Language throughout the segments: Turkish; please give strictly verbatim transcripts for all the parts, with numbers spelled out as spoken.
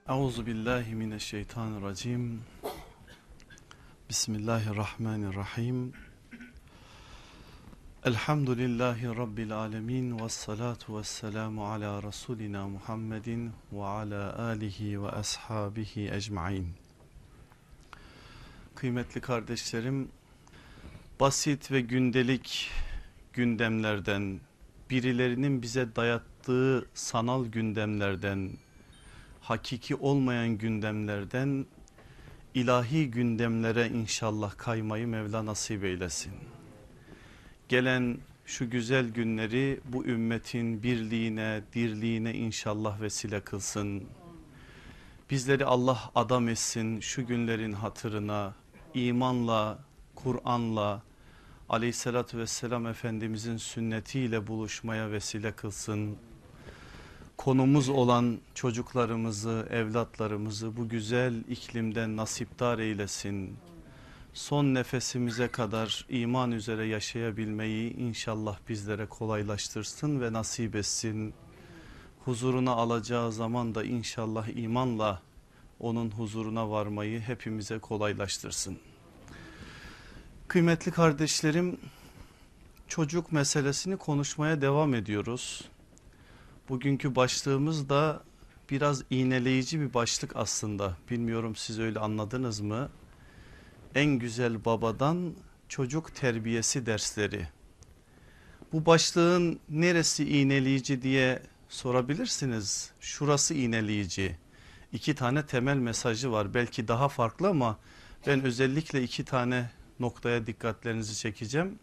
Euzu billahi mineşşeytanirracim. Bismillahirrahmanirrahim. Elhamdülillahi rabbil alamin ve salatu vesselamu ala rasulina Muhammedin ve ala alihi ve ashabihi ecmaîn. Kıymetli kardeşlerim, basit ve gündelik gündemlerden, birilerinin bize dayattığı sanal gündemlerden, hakiki olmayan gündemlerden ilahi gündemlere inşallah kaymayı Mevla nasip eylesin. Gelen şu güzel günleri bu ümmetin birliğine, dirliğine inşallah vesile kılsın. Bizleri Allah adam etsin şu günlerin hatırına, imanla, Kur'an'la, aleyhissalatü vesselam Efendimizin sünnetiyle buluşmaya vesile kılsın. Konumuz olan çocuklarımızı, evlatlarımızı bu güzel iklimden nasipdar eylesin. Son nefesimize kadar iman üzere yaşayabilmeyi inşallah bizlere kolaylaştırsın ve nasip etsin. Huzuruna alacağı zaman da inşallah imanla onun huzuruna varmayı hepimize kolaylaştırsın. Kıymetli kardeşlerim, çocuk meselesini konuşmaya devam ediyoruz. Bugünkü başlığımız da biraz iğneleyici bir başlık aslında. Bilmiyorum siz öyle anladınız mı? En güzel babadan çocuk terbiyesi dersleri. Bu başlığın neresi iğneleyici diye sorabilirsiniz. Şurası iğneleyici. İki tane temel mesajı var. Belki daha farklı ama ben özellikle iki tane noktaya dikkatlerinizi çekeceğim.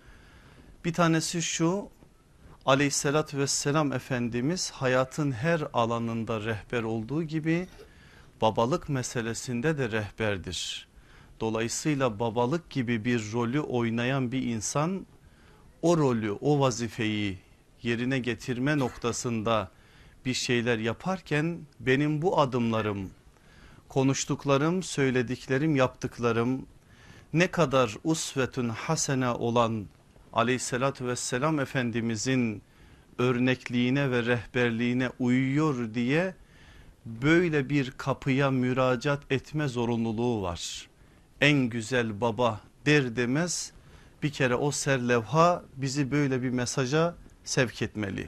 Bir tanesi şu: Aleyhissalatü vesselam Efendimiz hayatın her alanında rehber olduğu gibi babalık meselesinde de rehberdir. Dolayısıyla babalık gibi bir rolü oynayan bir insan o rolü, o vazifeyi yerine getirme noktasında bir şeyler yaparken benim bu adımlarım, konuştuklarım, söylediklerim, yaptıklarım ne kadar usvetün hasene olan Aleyhissalatü vesselam Efendimizin örnekliğine ve rehberliğine uyuyor diye böyle bir kapıya müracaat etme zorunluluğu var. En güzel baba der demez bir kere o serlevha bizi böyle bir mesaja sevk etmeli.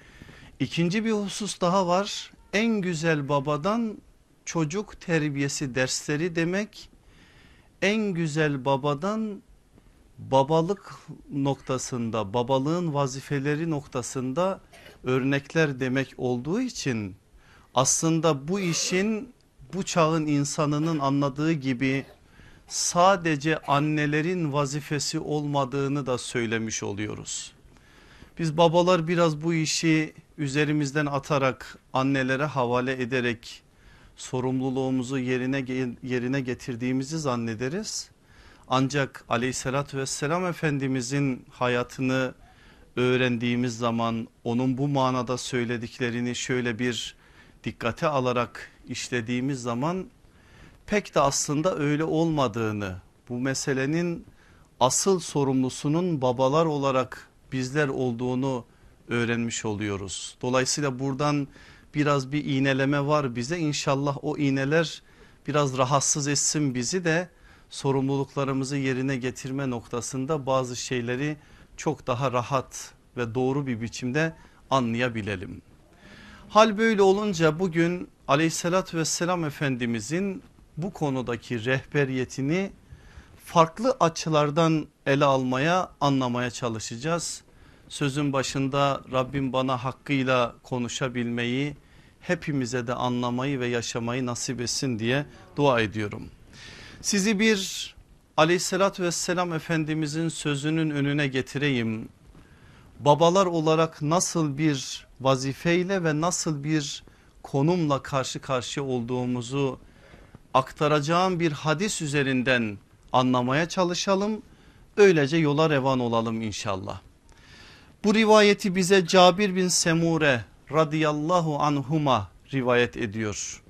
İkinci bir husus daha var. En güzel babadan çocuk terbiyesi dersleri demek, en güzel babadan babalık noktasında, babalığın vazifeleri noktasında örnekler demek olduğu için aslında bu işin bu çağın insanının anladığı gibi sadece annelerin vazifesi olmadığını da söylemiş oluyoruz. Biz babalar biraz bu işi üzerimizden atarak, annelere havale ederek sorumluluğumuzu yerine yerine getirdiğimizi zannederiz. Ancak aleyhissalatü vesselam Efendimizin hayatını öğrendiğimiz zaman onun bu manada söylediklerini şöyle bir dikkate alarak işlediğimiz zaman pek de aslında öyle olmadığını, bu meselenin asıl sorumlusunun babalar olarak bizler olduğunu öğrenmiş oluyoruz. Dolayısıyla buradan biraz bir iğneleme var bize. İnşallah o iğneler biraz rahatsız etsin bizi de sorumluluklarımızı yerine getirme noktasında bazı şeyleri çok daha rahat ve doğru bir biçimde anlayabilelim. Hal böyle olunca bugün aleyhissalatü vesselam Efendimizin bu konudaki rehberiyetini farklı açılardan ele almaya, anlamaya çalışacağız. Sözün başında Rabbim bana hakkıyla konuşabilmeyi, hepimize de anlamayı ve yaşamayı nasip etsin diye dua ediyorum. Sizi bir aleyhissalatü vesselam Efendimizin sözünün önüne getireyim. Babalar olarak nasıl bir vazifeyle ve nasıl bir konumla karşı karşıya olduğumuzu aktaracağım bir hadis üzerinden anlamaya çalışalım. Öylece yola revan olalım inşallah. Bu rivayeti bize Cabir bin Semure radıyallahu anhuma rivayet ediyor.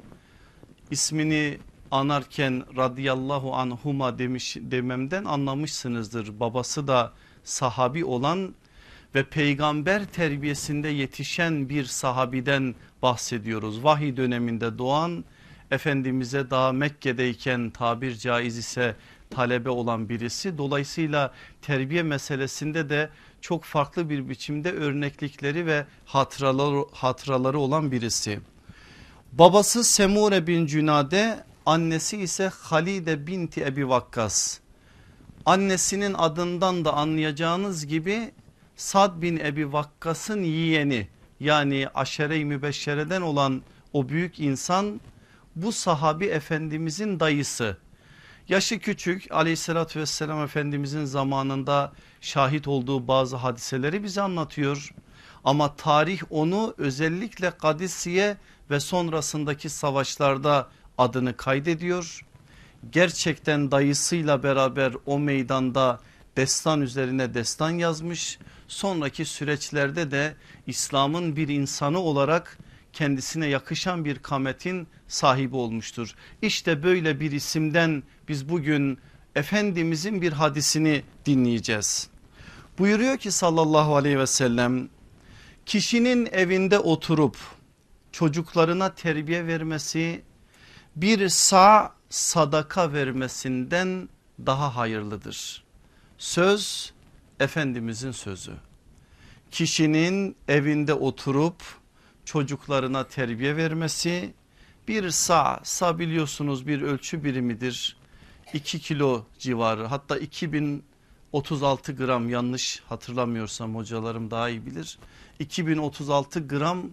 İsmini anarken radıyallahu anhuma demiş dememden anlamışsınızdır. Babası da sahabi olan ve peygamber terbiyesinde yetişen bir sahabiden bahsediyoruz. Vahiy döneminde doğan, Efendimiz'e daha Mekke'deyken tabir caiz ise talebe olan birisi. Dolayısıyla terbiye meselesinde de çok farklı bir biçimde örneklikleri ve hatıraları, hatıraları olan birisi. Babası Semure bin Cünade, annesi ise Halide binti Ebi Vakkas. Annesinin adından da anlayacağınız gibi Sad bin Ebi Vakkas'ın yeğeni, yani aşere-i mübeşşereden olan o büyük insan bu sahabi efendimizin dayısı. Yaşı küçük, aleyhissalatü vesselam efendimizin zamanında şahit olduğu bazı hadiseleri bize anlatıyor. Ama tarih onu özellikle Kadisiye ve sonrasındaki savaşlarda adını kaydediyor. Gerçekten dayısıyla beraber o meydanda destan üzerine destan yazmış. Sonraki süreçlerde de İslam'ın bir insanı olarak kendisine yakışan bir kametin sahibi olmuştur. İşte böyle bir isimden biz bugün Efendimizin bir hadisini dinleyeceğiz. Buyuruyor ki sallallahu aleyhi ve sellem, kişinin evinde oturup çocuklarına terbiye vermesi bir sağ sadaka vermesinden daha hayırlıdır. Söz Efendimizin sözü. Kişinin evinde oturup çocuklarına terbiye vermesi bir sağ, sağ biliyorsunuz bir ölçü birimidir. iki kilo civarı, hatta iki bin otuz altı gram, yanlış hatırlamıyorsam hocalarım daha iyi bilir. iki bin otuz altı gram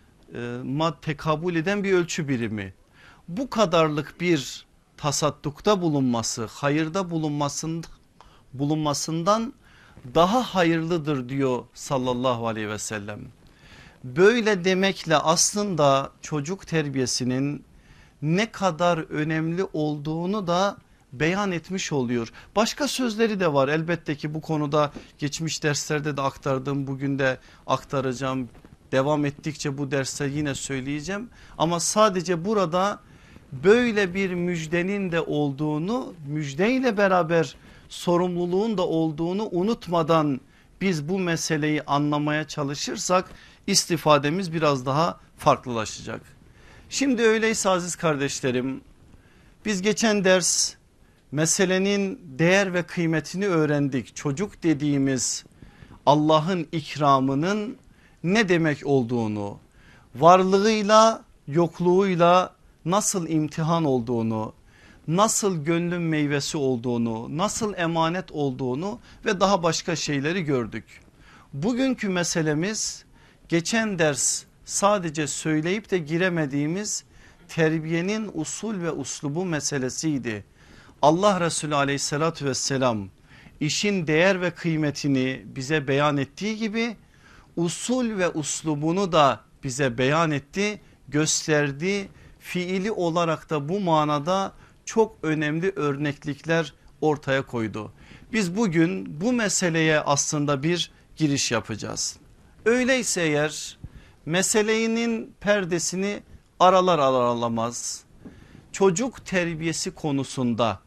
ma tekabül eden bir ölçü birimi. Bu kadarlık bir tasaddukta bulunması, hayırda bulunmasın, bulunmasından daha hayırlıdır diyor sallallahu aleyhi ve sellem. Böyle demekle aslında çocuk terbiyesinin ne kadar önemli olduğunu da beyan etmiş oluyor. Başka sözleri de var elbette ki, bu konuda geçmiş derslerde de aktardım, bugün de aktaracağım. Devam ettikçe bu derste yine söyleyeceğim, ama sadece burada böyle bir müjdenin de olduğunu, müjdeyle beraber sorumluluğun da olduğunu unutmadan biz bu meseleyi anlamaya çalışırsak istifademiz biraz daha farklılaşacak. Şimdi öyleyse aziz kardeşlerim, biz geçen ders meselenin değer ve kıymetini öğrendik. Çocuk dediğimiz Allah'ın ikramının ne demek olduğunu, varlığıyla yokluğuyla nasıl imtihan olduğunu, nasıl gönlün meyvesi olduğunu, nasıl emanet olduğunu ve daha başka şeyleri gördük. Bugünkü meselemiz geçen ders sadece söyleyip de giremediğimiz terbiyenin usul ve uslubu meselesiydi. Allah Resulü aleyhissalatü vesselam işin değer ve kıymetini bize beyan ettiği gibi usul ve uslubunu da bize beyan etti, gösterdi. Fiili olarak da bu manada çok önemli örneklikler ortaya koydu. Biz bugün bu meseleye aslında bir giriş yapacağız. Öyleyse eğer meselenin perdesini aralar aralamaz, çocuk terbiyesi konusunda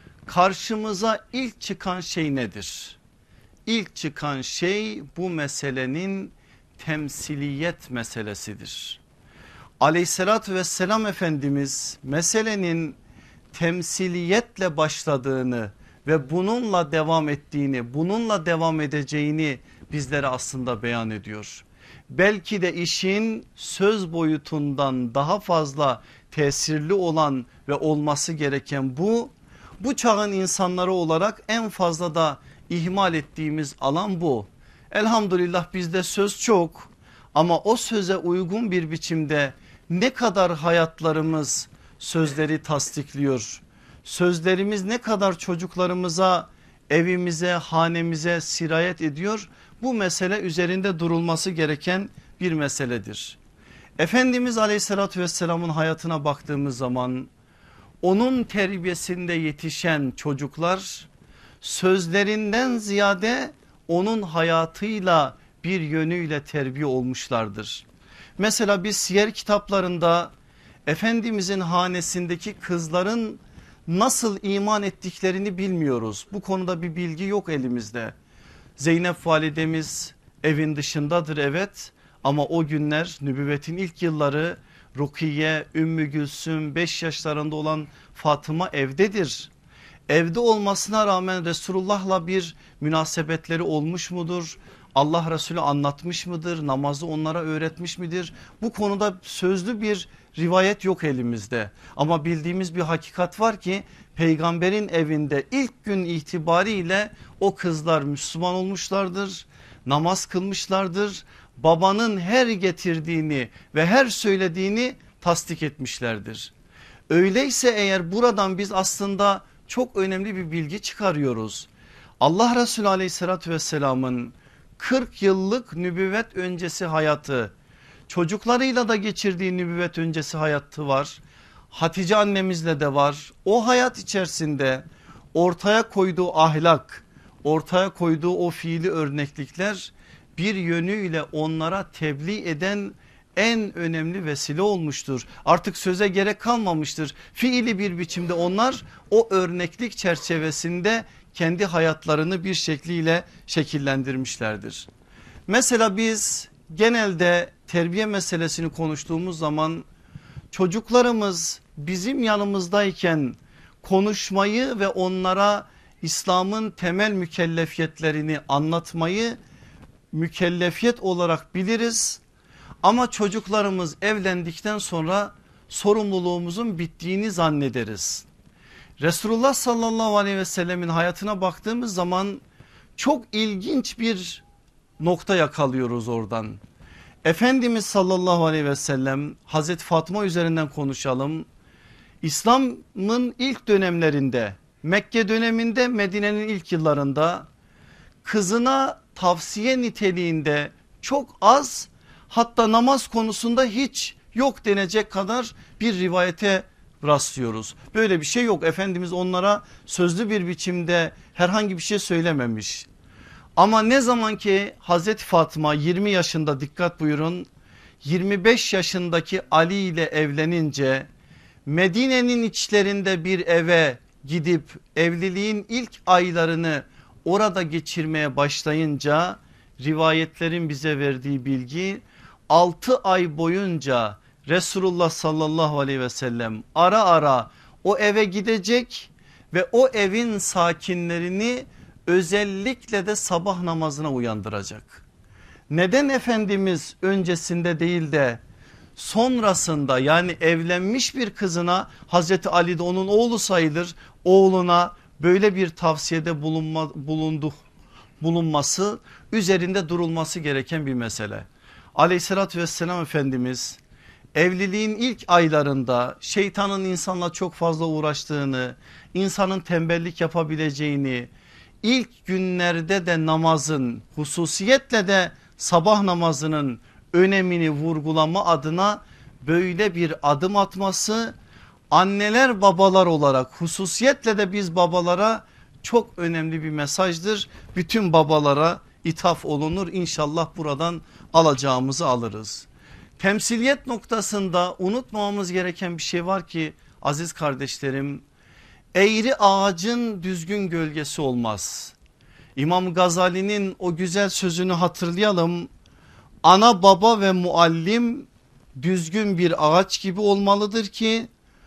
karşımıza ilk çıkan şey nedir? İlk çıkan şey bu meselenin temsiliyet meselesidir. Aleyhissalatü vesselam Efendimiz meselenin temsiliyetle başladığını ve bununla devam ettiğini, bununla devam edeceğini bizlere aslında beyan ediyor. Belki de işin söz boyutundan daha fazla tesirli olan ve olması gereken bu. Bu çağın insanları olarak en fazla da ihmal ettiğimiz alan bu. Elhamdülillah bizde söz çok, ama o söze uygun bir biçimde ne kadar hayatlarımız sözleri tasdikliyor? Sözlerimiz ne kadar çocuklarımıza, evimize, hanemize sirayet ediyor? Bu mesele üzerinde durulması gereken bir meseledir. Efendimiz aleyhissalatü vesselamın hayatına baktığımız zaman onun terbiyesinde yetişen çocuklar sözlerinden ziyade onun hayatıyla bir yönüyle terbiye olmuşlardır. Mesela biz siyer kitaplarında Efendimizin hanesindeki kızların nasıl iman ettiklerini bilmiyoruz. Bu konuda bir bilgi yok elimizde. Zeynep validemiz, evin dışındadır evet, ama o günler nübüvvetin ilk yılları Rukiye, Ümmü Gülsüm, beş yaşlarında olan Fatıma evdedir. Evde olmasına rağmen Resulullah'la bir münasebetleri olmuş mudur? Allah Resulü anlatmış mıdır? Namazı onlara öğretmiş midir? Bu konuda sözlü bir rivayet yok elimizde. Ama bildiğimiz bir hakikat var ki peygamberin evinde ilk gün itibariyle o kızlar Müslüman olmuşlardır. Namaz kılmışlardır. Babanın her getirdiğini ve her söylediğini tasdik etmişlerdir. Öyleyse eğer buradan biz aslında çok önemli bir bilgi çıkarıyoruz. Allah Resulü aleyhissalatü vesselamın kırk yıllık nübüvvet öncesi hayatı, çocuklarıyla da geçirdiği nübüvvet öncesi hayatı var. Hatice annemizle de var. O hayat içerisinde ortaya koyduğu ahlak, ortaya koyduğu o fiili örneklikler bir yönüyle onlara tebliğ eden en önemli vesile olmuştur. Artık söze gerek kalmamıştır. Fiili bir biçimde onlar o örneklik çerçevesinde kendi hayatlarını bir şekliyle şekillendirmişlerdir. Mesela biz genelde terbiye meselesini konuştuğumuz zaman çocuklarımız bizim yanımızdayken konuşmayı ve onlara İslam'ın temel mükellefiyetlerini anlatmayı mükellefiyet olarak biliriz. Ama çocuklarımız evlendikten sonra sorumluluğumuzun bittiğini zannederiz. Resulullah sallallahu aleyhi ve sellemin hayatına baktığımız zaman çok ilginç bir nokta yakalıyoruz oradan. Efendimiz sallallahu aleyhi ve sellem, Hazreti Fatma üzerinden konuşalım. İslam'ın ilk dönemlerinde, Mekke döneminde, Medine'nin ilk yıllarında kızına tavsiye niteliğinde çok az, hatta namaz konusunda hiç yok denecek kadar bir rivayete rastlıyoruz. Böyle bir şey yok. Efendimiz onlara sözlü bir biçimde herhangi bir şey söylememiş. Ama ne zaman ki Hazreti Fatıma yirmi yaşında, dikkat buyurun, yirmi beş yaşındaki Ali ile evlenince Medine'nin içlerinde bir eve gidip evliliğin ilk aylarını orada geçirmeye başlayınca rivayetlerin bize verdiği bilgi altı ay boyunca Resulullah sallallahu aleyhi ve sellem ara ara o eve gidecek ve o evin sakinlerini özellikle de sabah namazına uyandıracak. Neden Efendimiz öncesinde değil de sonrasında, yani evlenmiş bir kızına, Hazreti Ali de onun oğlu sayılır, oğluna böyle bir tavsiyede bulunma, bulundu, bulunması üzerinde durulması gereken bir mesele. Aleyhissalatü vesselam Efendimiz evliliğin ilk aylarında şeytanın insanla çok fazla uğraştığını, insanın tembellik yapabileceğini, ilk günlerde de namazın, hususiyetle de sabah namazının önemini vurgulama adına böyle bir adım atması, anneler babalar olarak hususiyetle de biz babalara çok önemli bir mesajdır. Bütün babalara ithaf olunur, İnşallah buradan alacağımızı alırız. Temsiliyet noktasında unutmamamız gereken bir şey var ki aziz kardeşlerim, eğri ağacın düzgün gölgesi olmaz. İmam Gazali'nin o güzel sözünü hatırlayalım. Ana baba ve muallim düzgün bir ağaç gibi olmalıdır ki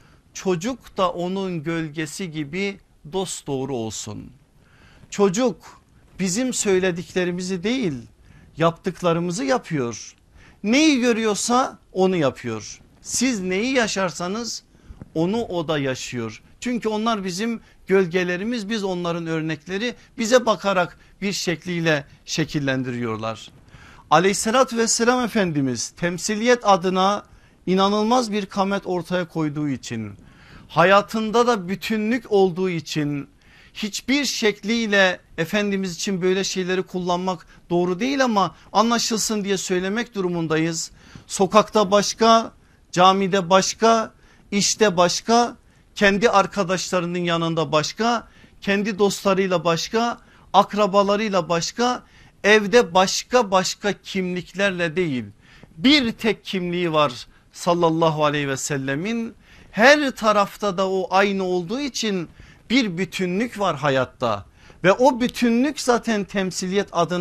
çocuk da onun gölgesi gibi dosdoğru olsun. Çocuk bizim söylediklerimizi değil, yaptıklarımızı yapıyor. Neyi görüyorsa onu yapıyor. Siz neyi yaşarsanız onu o da yaşıyor. Çünkü onlar bizim gölgelerimiz, biz onların örnekleri, bize bakarak bir şekliyle şekillendiriyorlar. Aleyhissalatü vesselam Efendimiz temsiliyet adına inanılmaz bir kamet ortaya koyduğu için, hayatında da bütünlük olduğu için hiçbir şekliyle Efendimiz için böyle şeyleri kullanmak doğru değil ama anlaşılsın diye söylemek durumundayız. Sokakta başka, camide başka, işte başka, kendi arkadaşlarının yanında başka, kendi dostlarıyla başka, akrabalarıyla başka, evde başka başka kimliklerle değil, bir tek kimliği var sallallahu aleyhi ve sellemin. Her tarafta da o aynı olduğu için bir bütünlük var hayatta ve o bütünlük zaten temsiliyet adına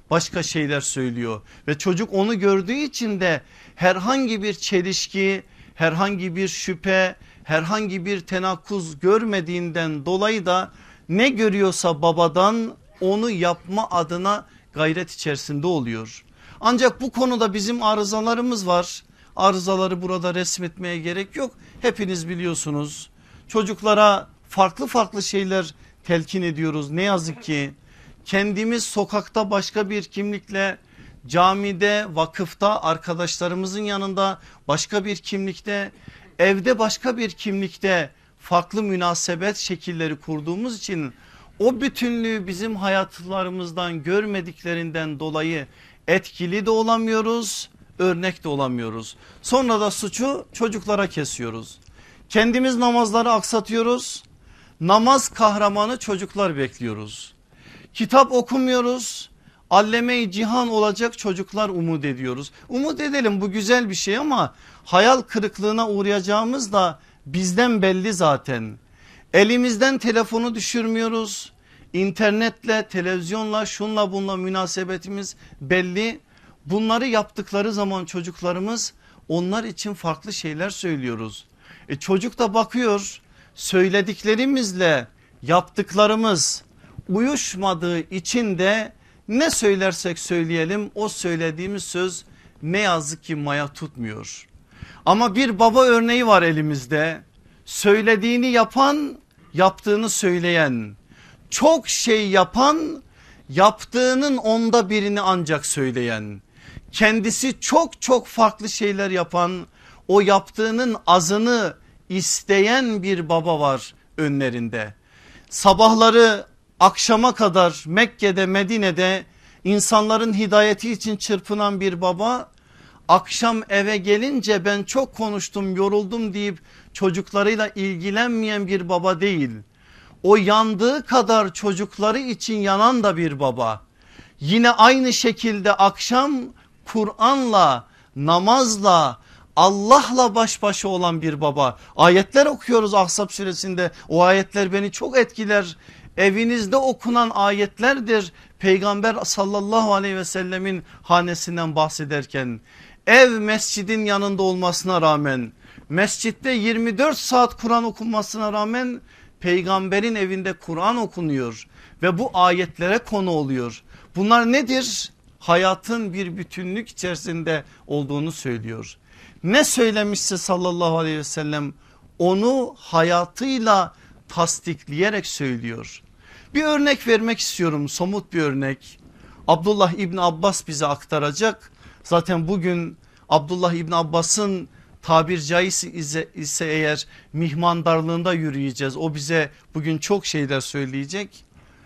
başka şeyler söylüyor ve çocuk onu gördüğü için de herhangi bir çelişki, herhangi bir şüphe, herhangi bir tenakkuz görmediğinden dolayı da ne görüyorsa babadan onu yapma adına gayret içerisinde oluyor. Ancak bu konuda bizim arızalarımız var. Arızaları burada resmetmeye gerek yok. Hepiniz biliyorsunuz. Çocuklara farklı farklı şeyler telkin ediyoruz. Ne yazık ki kendimiz sokakta başka bir kimlikle, camide, vakıfta, arkadaşlarımızın yanında başka bir kimlikte, evde başka bir kimlikte farklı münasebet şekilleri kurduğumuz için o bütünlüğü bizim hayatlarımızdan görmediklerinden dolayı etkili de olamıyoruz, örnek de olamıyoruz. Sonra da suçu çocuklara kesiyoruz. Kendimiz namazları aksatıyoruz. Namaz kahramanı çocuklar bekliyoruz. Kitap okumuyoruz. Alleme-i cihan olacak çocuklar umut ediyoruz. Umut edelim, bu güzel bir şey ama hayal kırıklığına uğrayacağımız da bizden belli zaten. Elimizden telefonu düşürmüyoruz. İnternetle, televizyonla, şunla bunla münasebetimiz belli. Bunları yaptıkları zaman çocuklarımız onlar için farklı şeyler söylüyoruz. E çocuk da bakıyor, söylediklerimizle yaptıklarımız uyuşmadığı için de ne söylersek söyleyelim o söylediğimiz söz ne yazık ki maya tutmuyor. Ama bir baba örneği var elimizde. Söylediğini yapan, yaptığını söyleyen, çok şey yapan, yaptığının onda birini ancak söyleyen, kendisi çok çok farklı şeyler yapan, o yaptığının azını isteyen bir baba var önlerinde. Sabahları akşama kadar Mekke'de, Medine'de insanların hidayeti için çırpınan bir baba, akşam eve gelince ben çok konuştum, yoruldum deyip çocuklarıyla ilgilenmeyen bir baba değil. O yandığı kadar çocukları için yanan da bir baba. Yine aynı şekilde akşam Kur'an'la, namazla, Allah'la baş başa olan bir baba. Ayetler okuyoruz Ahzab suresinde, o ayetler beni çok etkiler. Evinizde okunan ayetlerdir. Peygamber sallallahu aleyhi ve sellemin hanesinden bahsederken, ev mescidin yanında olmasına rağmen, mescitte yirmi dört saat Kur'an okunmasına rağmen peygamberin evinde Kur'an okunuyor ve bu ayetlere konu oluyor. Bunlar nedir? Hayatın bir bütünlük içerisinde olduğunu söylüyor. Ne söylemişse sallallahu aleyhi ve sellem onu hayatıyla tasdikleyerek söylüyor. Bir örnek vermek istiyorum, somut bir örnek. Abdullah İbni Abbas bize aktaracak. Zaten bugün Abdullah İbni Abbas'ın tabir caizse ise, ise eğer mihmandarlığında yürüyeceğiz. O bize bugün çok şeyler söyleyecek.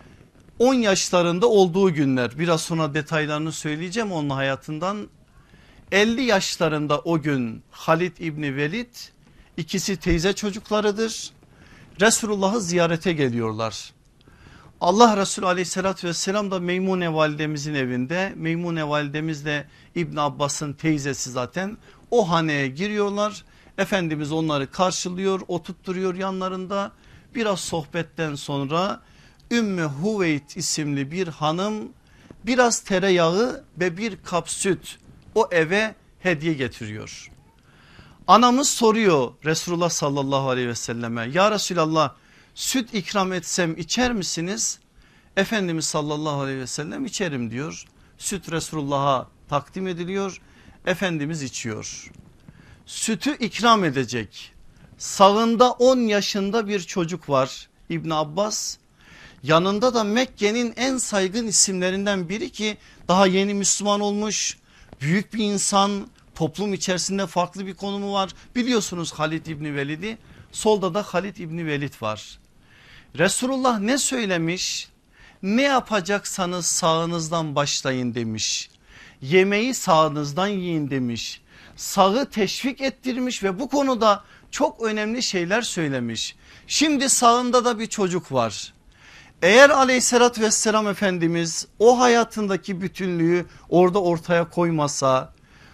on yaşlarında olduğu günler, biraz sonra detaylarını söyleyeceğim onun hayatından. elli yaşlarında o gün Halid İbni Velid, ikisi teyze çocuklarıdır. Resulullah'ı ziyarete geliyorlar. Allah Resulü aleyhissalatü vesselam da Meymune validemizin evinde. Meymune validemiz de İbn Abbas'ın teyzesi zaten. O haneye giriyorlar. Efendimiz onları karşılıyor, oturtturuyor yanlarında. Biraz sohbetten sonra Ümmü Huveyt isimli bir hanım biraz tereyağı ve bir kap süt o eve hediye getiriyor. Anamız soruyor Resulullah sallallahu aleyhi ve selleme, ya Resulallah süt ikram etsem içer misiniz? Efendimiz sallallahu aleyhi ve sellem içerim diyor. Süt Resulullah'a takdim ediliyor. Efendimiz içiyor. Sütü ikram edecek. Sağında on yaşında bir çocuk var İbn Abbas. Yanında da Mekke'nin en saygın isimlerinden biri ki daha yeni Müslüman olmuş, büyük bir insan, toplum içerisinde farklı bir konumu var. Biliyorsunuz Halid İbni Velid'i, solda da Halid İbni Velid var. Resulullah ne söylemiş? Ne yapacaksanız sağınızdan başlayın demiş. Yemeği sağınızdan yiyin demiş. Sağı teşvik ettirmiş ve bu konuda çok önemli şeyler söylemiş. Şimdi sağında da bir çocuk var. Eğer aleyhissalatü vesselam Efendimiz o hayatındaki bütünlüğü orada ortaya koymasa,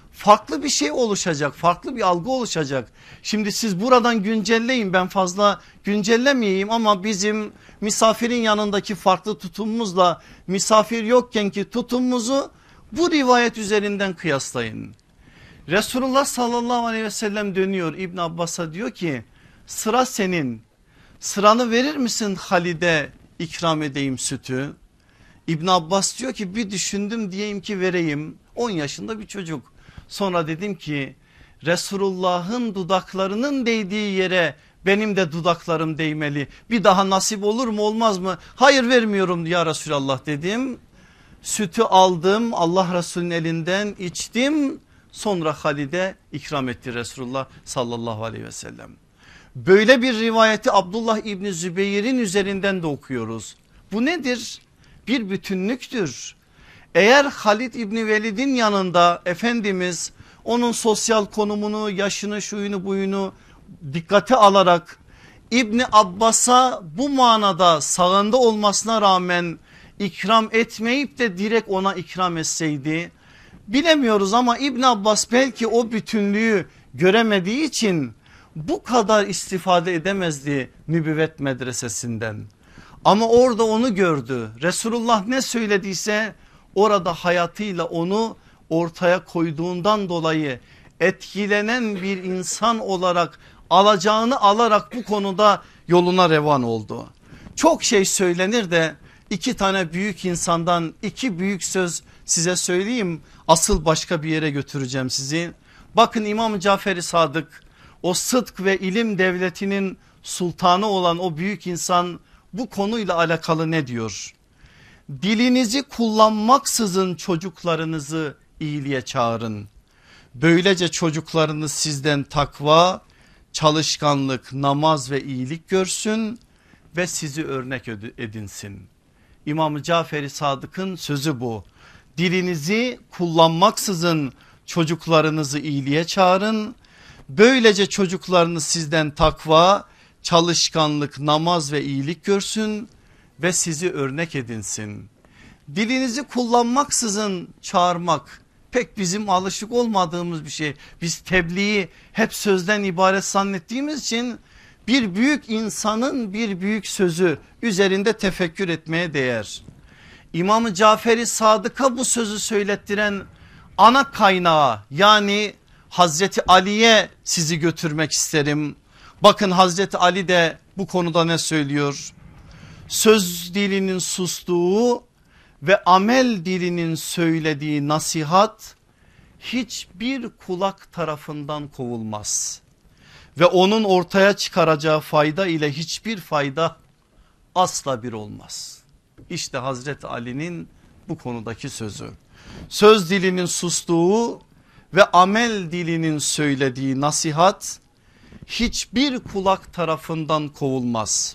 farklı bir şey oluşacak, farklı bir algı oluşacak. Şimdi siz buradan güncelleyin, ben fazla güncellemeyeyim ama bizim misafirin yanındaki farklı tutumumuzla misafir yokkenki tutumumuzu bu rivayet üzerinden kıyaslayın. Resulullah sallallahu aleyhi ve sellem dönüyor İbn Abbas'a, diyor ki sıra senin, sıranı verir misin Halid'e ikram edeyim sütü? İbn Abbas diyor ki bir düşündüm, diyeyim ki vereyim. on yaşında bir çocuk. Sonra dedim ki Resulullah'ın dudaklarının değdiği yere benim de dudaklarım değmeli. Bir daha nasip olur mu olmaz mı? Hayır, vermiyorum ya Resulallah dedim. Sütü aldım, Allah Resulü'nün elinden içtim. Sonra Halid'e ikram etti Resulullah sallallahu aleyhi ve sellem. Böyle bir rivayeti Abdullah İbni Zübeyir'in üzerinden de okuyoruz. Bu nedir? Bir bütünlüktür. Eğer Halid İbni Velid'in yanında Efendimiz onun sosyal konumunu, yaşını, şuyunu buyunu dikkate alarak İbni Abbas'a bu manada sağında olmasına rağmen ikram etmeyip de direkt ona ikram etseydi bilemiyoruz, ama İbn Abbas belki o bütünlüğü göremediği için bu kadar istifade edemezdi nübüvvet medresesinden. Ama orada onu gördü. Resulullah ne söylediyse orada hayatıyla onu ortaya koyduğundan dolayı etkilenen bir insan olarak alacağını alarak bu konuda yoluna revan oldu. Çok şey söylenir de iki tane büyük insandan iki büyük söz size söyleyeyim. Asıl başka bir yere götüreceğim sizi. Bakın İmam Cafer-i Sadık, o sıdk ve ilim devletinin sultanı olan o büyük insan bu konuyla alakalı ne diyor? Dilinizi kullanmaksızın çocuklarınızı iyiliğe çağırın. Böylece çocuklarınız sizden takva, çalışkanlık, namaz ve iyilik görsün ve sizi örnek edinsin. İmam Cafer-i Sadık'ın sözü bu. Dilinizi kullanmaksızın çocuklarınızı iyiliğe çağırın. Böylece çocuklarınız sizden takva, çalışkanlık, namaz ve iyilik görsün ve sizi örnek edinsin. Dilinizi kullanmaksızın çağırmak pek bizim alışık olmadığımız bir şey. Biz tebliği hep sözden ibaret zannettiğimiz için bir büyük insanın bir büyük sözü üzerinde tefekkür etmeye değer. İmam-ı Cafer-i Sadık'a bu sözü söylettiren ana kaynağı, yani Hazreti Ali'ye sizi götürmek isterim. Bakın Hazreti Ali de bu konuda ne söylüyor? Söz dilinin sustuğu ve amel dilinin söylediği nasihat hiçbir kulak tarafından kovulmaz. Ve onun ortaya çıkaracağı fayda ile hiçbir fayda asla bir olmaz. İşte Hazreti Ali'nin bu konudaki sözü. Söz dilinin sustuğu ve amel dilinin söylediği nasihat hiçbir kulak tarafından kovulmaz.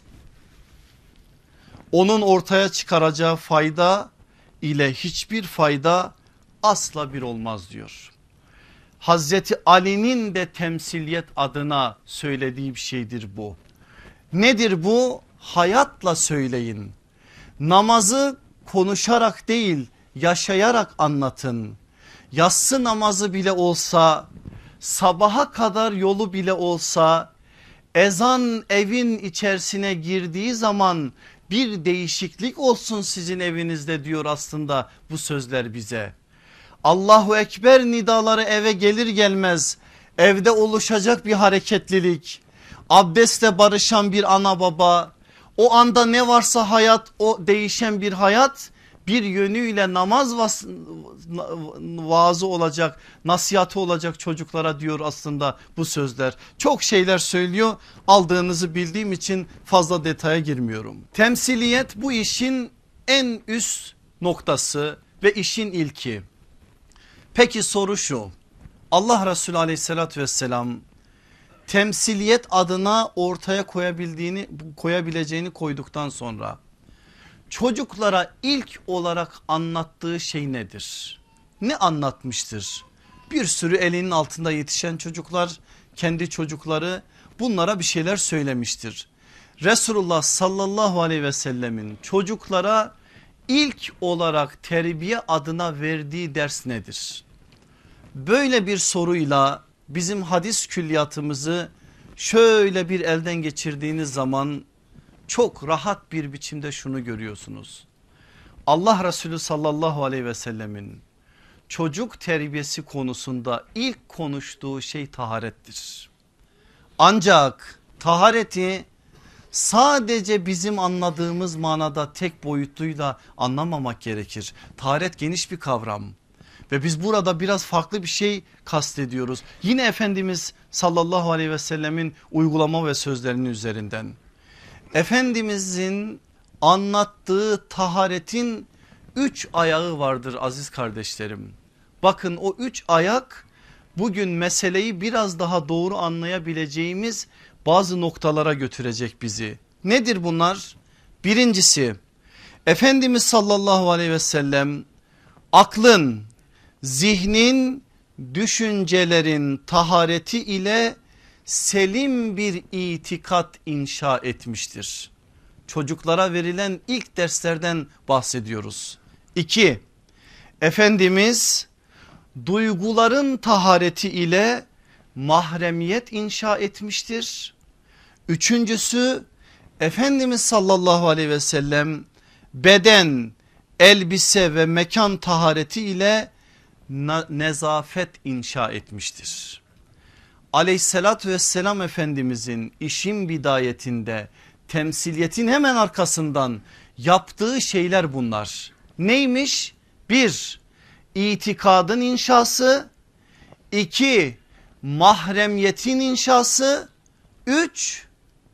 Onun ortaya çıkaracağı fayda ile hiçbir fayda asla bir olmaz diyor. Hazreti Ali'nin de temsiliyet adına söylediği bir şeydir bu. Nedir bu? Hayatla söyleyin. Namazı konuşarak değil, yaşayarak anlatın. Yatsı namazı bile olsa, sabaha kadar yolu bile olsa, ezan evin içerisine girdiği zaman bir değişiklik olsun sizin evinizde diyor aslında bu sözler bize. Allahu Ekber nidaları eve gelir gelmez evde oluşacak bir hareketlilik, abdestle barışan bir ana baba, o anda ne varsa hayat, o değişen bir hayat bir yönüyle namaz vas vaazı olacak, nasihatı olacak çocuklara diyor aslında bu sözler. Çok şeyler söylüyor, aldığınızı bildiğim için fazla detaya girmiyorum. Temsiliyet bu işin en üst noktası ve işin ilki. Peki soru şu: Allah Resulü aleyhissalatü vesselam temsiliyet adına ortaya koyabildiğini koyabileceğini koyduktan sonra çocuklara ilk olarak anlattığı şey nedir? Ne anlatmıştır? Bir sürü elinin altında yetişen çocuklar, kendi çocukları, bunlara bir şeyler söylemiştir. Resulullah sallallahu aleyhi ve sellemin çocuklara ilk olarak terbiye adına verdiği ders nedir? Böyle bir soruyla bizim hadis külliyatımızı şöyle bir elden geçirdiğiniz zaman çok rahat bir biçimde şunu görüyorsunuz. Allah Resulü sallallahu aleyhi ve sellemin çocuk terbiyesi konusunda ilk konuştuğu şey taharettir. Ancak tahareti sadece bizim anladığımız manada tek boyutluyla anlamamak gerekir. Taharet geniş bir kavram ve biz burada biraz farklı bir şey kastediyoruz. Yine Efendimiz sallallahu aleyhi ve sellemin uygulama ve sözlerinin üzerinden. Efendimizin anlattığı taharetin üç ayağı vardır aziz kardeşlerim. Bakın o üç ayak bugün meseleyi biraz daha doğru anlayabileceğimiz bazı noktalara götürecek bizi. Nedir bunlar? Birincisi, Efendimiz sallallahu aleyhi ve sellem aklın, zihnin, düşüncelerin tahareti ile selim bir itikat inşa etmiştir. Çocuklara verilen ilk derslerden bahsediyoruz. İki, Efendimiz duyguların tahareti ile mahremiyet inşa etmiştir. Üçüncüsü, Efendimiz sallallahu aleyhi ve sellem beden, elbise ve mekan tahareti ile nezafet inşa etmiştir. Aleyhissalatü vesselam Efendimizin işin bidayetinde, temsiliyetin hemen arkasından yaptığı şeyler bunlar. Neymiş? Bir, itikadın inşası. İki, mahremiyetin inşası. Üç,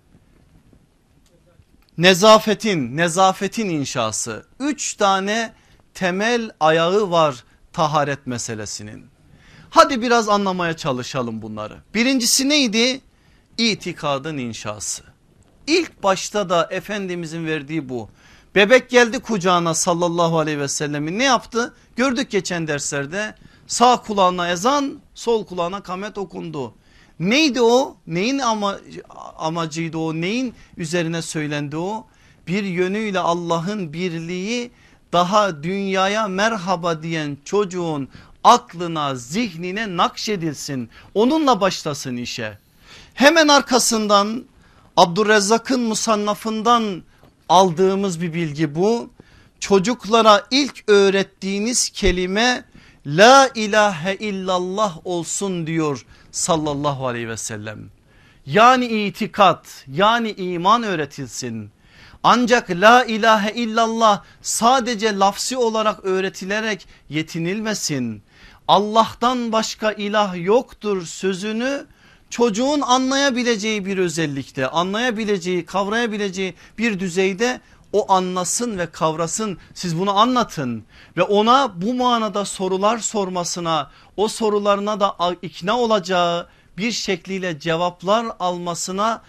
nezafetin, nezafetin inşası. Üç tane temel ayağı var taharet meselesinin. Hadi biraz anlamaya çalışalım bunları. Birincisi neydi? İtikadın inşası. İlk başta da Efendimizin verdiği bu. Bebek geldi kucağına sallallahu aleyhi ve sellemin, ne yaptı? Gördük geçen derslerde, sağ kulağına ezan, sol kulağına kamet okundu. Neydi o? Neyin ama, amacıydı o? Neyin üzerine söylendi o? Bir yönüyle Allah'ın birliği daha dünyaya merhaba diyen çocuğun aklına, zihnine nakşedilsin. Onunla başlasın işe. Hemen arkasından Abdurrezzak'ın musannafından aldığımız bir bilgi bu. Çocuklara ilk öğrettiğiniz kelime la ilahe illallah olsun diyor sallallahu aleyhi ve sellem. Yani itikat, yani iman öğretilsin. Ancak la ilahe illallah sadece lafsi olarak öğretilerek yetinilmesin. Allah'tan başka ilah yoktur sözünü çocuğun anlayabileceği bir özellikte, anlayabileceği, kavrayabileceği bir düzeyde o anlasın ve kavrasın. Siz bunu anlatın ve ona bu manada sorular sormasına, o sorularına da ikna olacağı bir şekliyle cevaplar almasına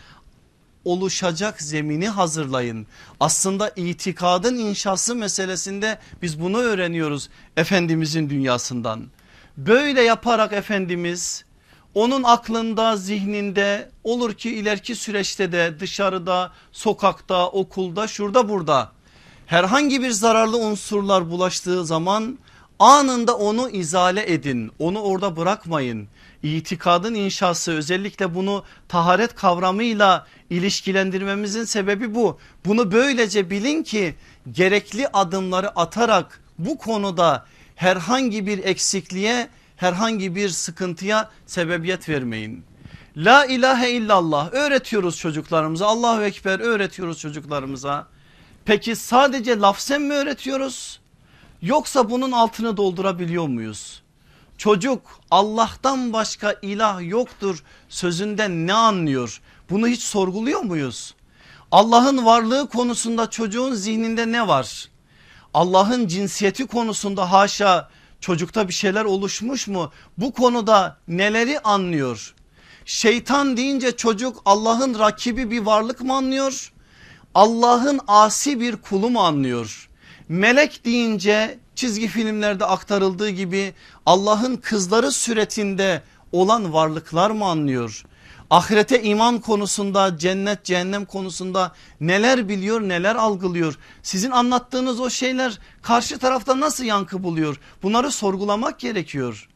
oluşacak zemini hazırlayın. Aslında itikadın inşası meselesinde biz bunu öğreniyoruz Efendimizin dünyasından. Böyle yaparak Efendimiz onun aklında, zihninde, olur ki ileriki süreçte de dışarıda, sokakta, okulda, şurada burada herhangi bir zararlı unsurlar bulaştığı zaman anında onu izale edin. Onu orada bırakmayın. İtikadın inşası, özellikle bunu taharet kavramıyla ilişkilendirmemizin sebebi bu. Bunu böylece bilin ki gerekli adımları atarak bu konuda herhangi bir eksikliğe, herhangi bir sıkıntıya sebebiyet vermeyin. La ilahe illallah öğretiyoruz çocuklarımıza, Allahu Ekber öğretiyoruz çocuklarımıza. Peki sadece lafzen mi öğretiyoruz? Yoksa bunun altını doldurabiliyor muyuz? Çocuk Allah'tan başka ilah yoktur sözünden ne anlıyor? Bunu hiç sorguluyor muyuz? Allah'ın varlığı konusunda çocuğun zihninde ne var? Allah'ın cinsiyeti konusunda haşa çocukta bir şeyler oluşmuş mu? Bu konuda neleri anlıyor? Şeytan deyince çocuk Allah'ın rakibi bir varlık mı anlıyor? Allah'ın asi bir kulu mu anlıyor? Melek deyince çizgi filmlerde aktarıldığı gibi Allah'ın kızları suretinde olan varlıklar mı anlıyor? Ahirete iman konusunda, cennet cehennem konusunda neler biliyor, neler algılıyor? Sizin anlattığınız o şeyler karşı tarafta nasıl yankı buluyor? Bunları sorgulamak gerekiyor.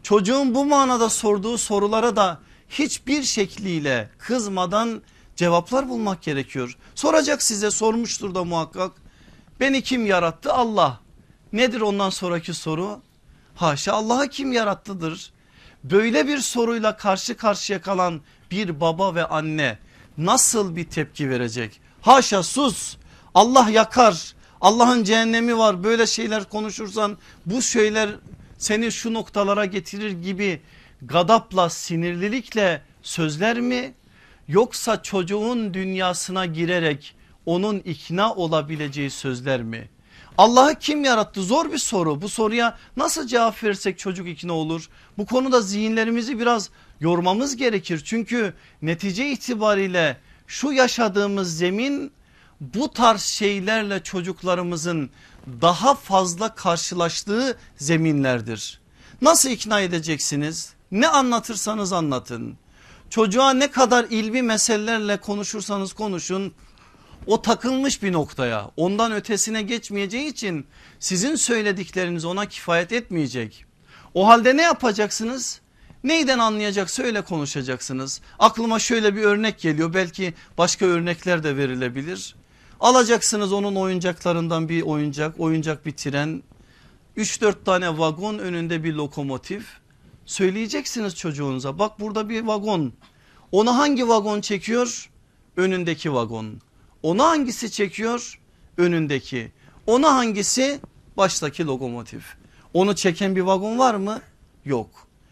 Çocuğun bu manada sorduğu sorulara da hiçbir şekliyle kızmadan cevaplar bulmak gerekiyor. Soracak, size sormuştur da muhakkak. Beni kim yarattı? Allah. Nedir ondan sonraki soru? Haşa, Allah'ı kim yarattıdır? Böyle bir soruyla karşı karşıya kalan bir baba ve anne nasıl bir tepki verecek? Haşa, sus, Allah yakar, Allah'ın cehennemi var, böyle şeyler konuşursan bu şeyler seni şu noktalara getirir gibi gadapla, sinirlilikle sözler mi? Yoksa çocuğun dünyasına girerek onun ikna olabileceği sözler mi? Allah'ı kim yarattı? Zor bir soru. Bu soruya nasıl cevap verirsek çocuk ikna olur? Bu konuda zihinlerimizi biraz yormamız gerekir. Çünkü netice itibariyle şu yaşadığımız zemin bu tarz şeylerle çocuklarımızın daha fazla karşılaştığı zeminlerdir. Nasıl ikna edeceksiniz? Ne anlatırsanız anlatın. Çocuğa ne kadar ilmi meselelerle konuşursanız konuşun, o takılmış bir noktaya, ondan ötesine geçmeyeceği için sizin söyledikleriniz ona kifayet etmeyecek. O halde ne yapacaksınız? Neyden anlayacaksa öyle konuşacaksınız. Aklıma şöyle bir örnek geliyor, belki başka örnekler de verilebilir. Alacaksınız onun oyuncaklarından bir oyuncak, oyuncak bir tren, üç dört tane vagon, önünde bir lokomotif. Söyleyeceksiniz çocuğunuza, bak burada bir vagon. Onu hangi vagon çekiyor? Önündeki vagon. Onu hangisi çekiyor? Önündeki. Onu hangisi? Baştaki lokomotif. Onu çeken bir vagon var mı? Yok.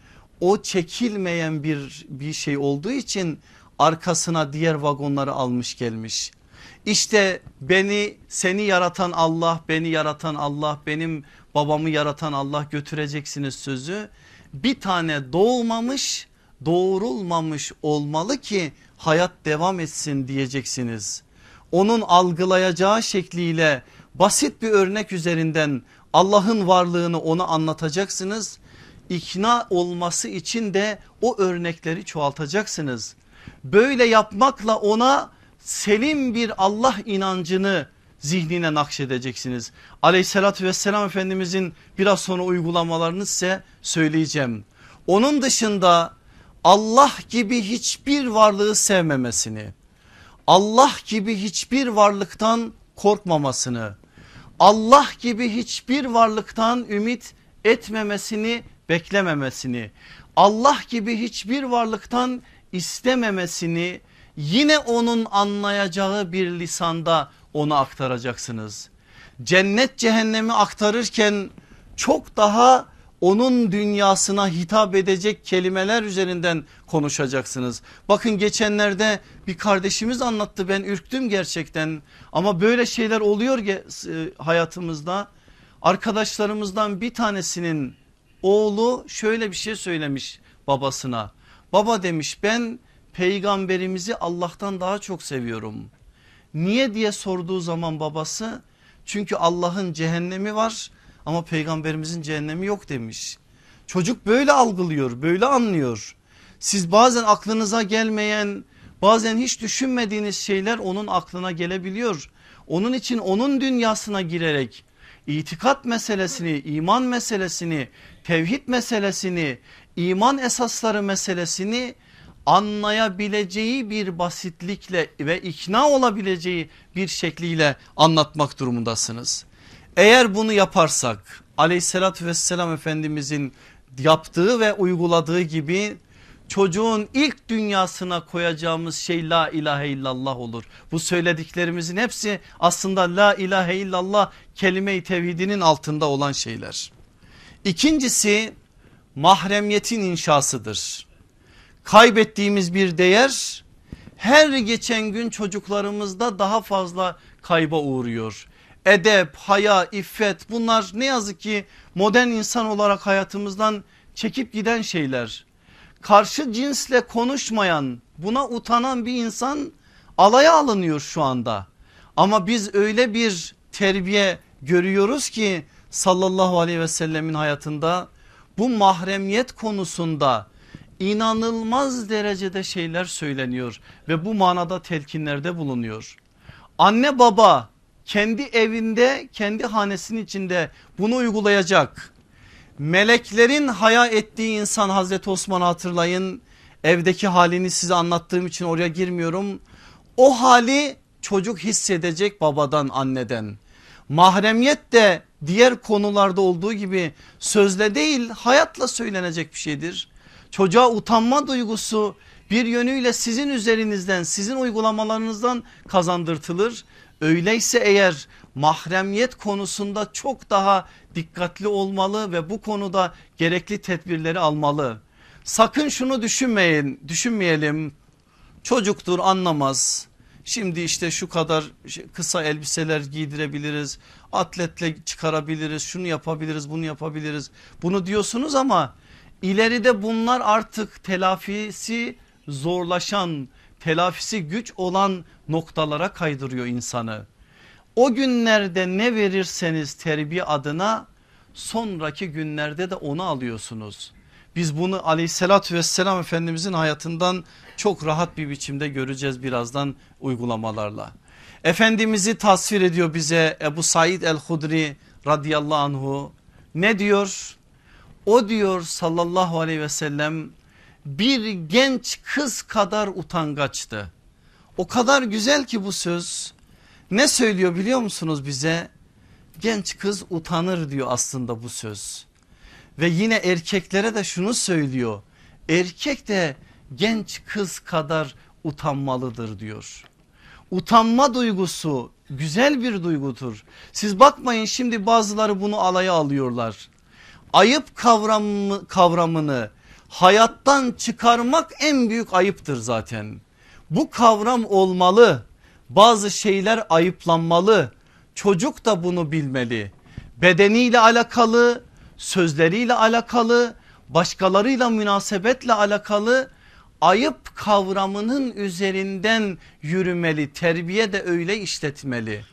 O çekilmeyen bir bir şey olduğu için arkasına diğer vagonları almış gelmiş. İşte beni, seni yaratan Allah, beni yaratan Allah, benim babamı yaratan Allah götüreceksiniz sözü bir tane doğmamış, doğurulmamış olmalı ki hayat devam etsin diyeceksiniz. Onun algılayacağı şekliyle basit bir örnek üzerinden Allah'ın varlığını ona anlatacaksınız. İkna olması için de o örnekleri çoğaltacaksınız. Böyle yapmakla ona selim bir Allah inancını zihnine nakşedeceksiniz. Aleyhissalatü vesselam Efendimizin biraz sonra uygulamalarını size söyleyeceğim. Onun dışında Allah gibi hiçbir varlığı sevmemesini, Allah gibi hiçbir varlıktan korkmamasını, Allah gibi hiçbir varlıktan ümit etmemesini, beklememesini, Allah gibi hiçbir varlıktan istememesini yine onun anlayacağı bir lisanda ona aktaracaksınız. Cennet cehennemi aktarırken çok daha onun dünyasına hitap edecek kelimeler üzerinden konuşacaksınız. Bakın geçenlerde bir kardeşimiz anlattı, ben ürktüm gerçekten, ama böyle şeyler oluyor hayatımızda. Arkadaşlarımızdan bir tanesinin oğlu şöyle bir şey söylemiş babasına. Baba demiş, ben peygamberimizi Allah'tan daha çok seviyorum. Niye diye sorduğu zaman babası, çünkü Allah'ın cehennemi var ama peygamberimizin cehennemi yok demiş. Çocuk böyle algılıyor, böyle anlıyor. Siz bazen aklınıza gelmeyen, bazen hiç düşünmediğiniz şeyler onun aklına gelebiliyor. Onun için onun dünyasına girerek itikat meselesini, iman meselesini, tevhid meselesini, iman esasları meselesini anlayabileceği bir basitlikle ve ikna olabileceği bir şekliyle anlatmak durumundasınız. Eğer bunu yaparsak aleyhissalatü vesselam Efendimizin yaptığı ve uyguladığı gibi çocuğun ilk dünyasına koyacağımız şey la ilahe illallah olur. Bu söylediklerimizin hepsi aslında la ilahe illallah kelime-i tevhidinin altında olan şeyler. İkincisi mahremiyetin inşasıdır. Kaybettiğimiz bir değer her geçen gün çocuklarımızda daha fazla kayba uğruyor. Edep, haya, iffet, bunlar ne yazık ki modern insan olarak hayatımızdan çekip giden şeyler. Karşı cinsle konuşmayan, buna utanan bir insan alaya alınıyor şu anda. Ama biz öyle bir terbiye görüyoruz ki sallallahu aleyhi ve sellemin hayatında bu mahremiyet konusunda inanılmaz derecede şeyler söyleniyor ve bu manada telkinlerde bulunuyor. Anne baba kendi evinde, kendi hanesinin içinde bunu uygulayacak. Meleklerin haya ettiği insan Hazreti Osman'ı hatırlayın. Evdeki halini size anlattığım için oraya girmiyorum. O hali çocuk hissedecek babadan, anneden. Mahremiyet de diğer konularda olduğu gibi sözle değil hayatla söylenecek bir şeydir. Çocuğa utanma duygusu bir yönüyle sizin üzerinizden, sizin uygulamalarınızdan kazandırtılır. Öyleyse eğer mahremiyet konusunda çok daha dikkatli olmalı ve bu konuda gerekli tedbirleri almalı. Sakın şunu düşünmeyin, düşünmeyelim. Çocuktur, anlamaz. Şimdi işte şu kadar kısa elbiseler giydirebiliriz, atletle çıkarabiliriz, şunu yapabiliriz, bunu yapabiliriz. Bunu diyorsunuz ama ileride bunlar artık telafisi zorlaşan, telafisi güç olan noktalara kaydırıyor insanı. O günlerde ne verirseniz terbiye adına sonraki günlerde de onu alıyorsunuz. Biz bunu aleyhissalatü vesselam Efendimizin hayatından çok rahat bir biçimde göreceğiz birazdan uygulamalarla. Efendimiz'i tasvir ediyor bize Ebu Said el-Hudri radıyallahu anhu. Ne diyor? O diyor sallallahu aleyhi ve sellem bir genç kız kadar utangaçtı. O kadar güzel ki bu söz. Ne söylüyor biliyor musunuz bize? Genç kız utanır diyor aslında bu söz. Ve yine erkeklere de şunu söylüyor. Erkek de genç kız kadar utanmalıdır diyor. Utanma duygusu güzel bir duygudur. Siz bakmayın şimdi bazıları bunu alaya alıyorlar. Ayıp kavramı, kavramını hayattan çıkarmak en büyük ayıptır zaten. Bu kavram olmalı. Bazı şeyler ayıplanmalı. Çocuk da bunu bilmeli. Bedeniyle alakalı, sözleriyle alakalı, başkalarıyla münasebetle alakalı ayıp kavramının üzerinden yürümeli. Terbiye de öyle işletmeli.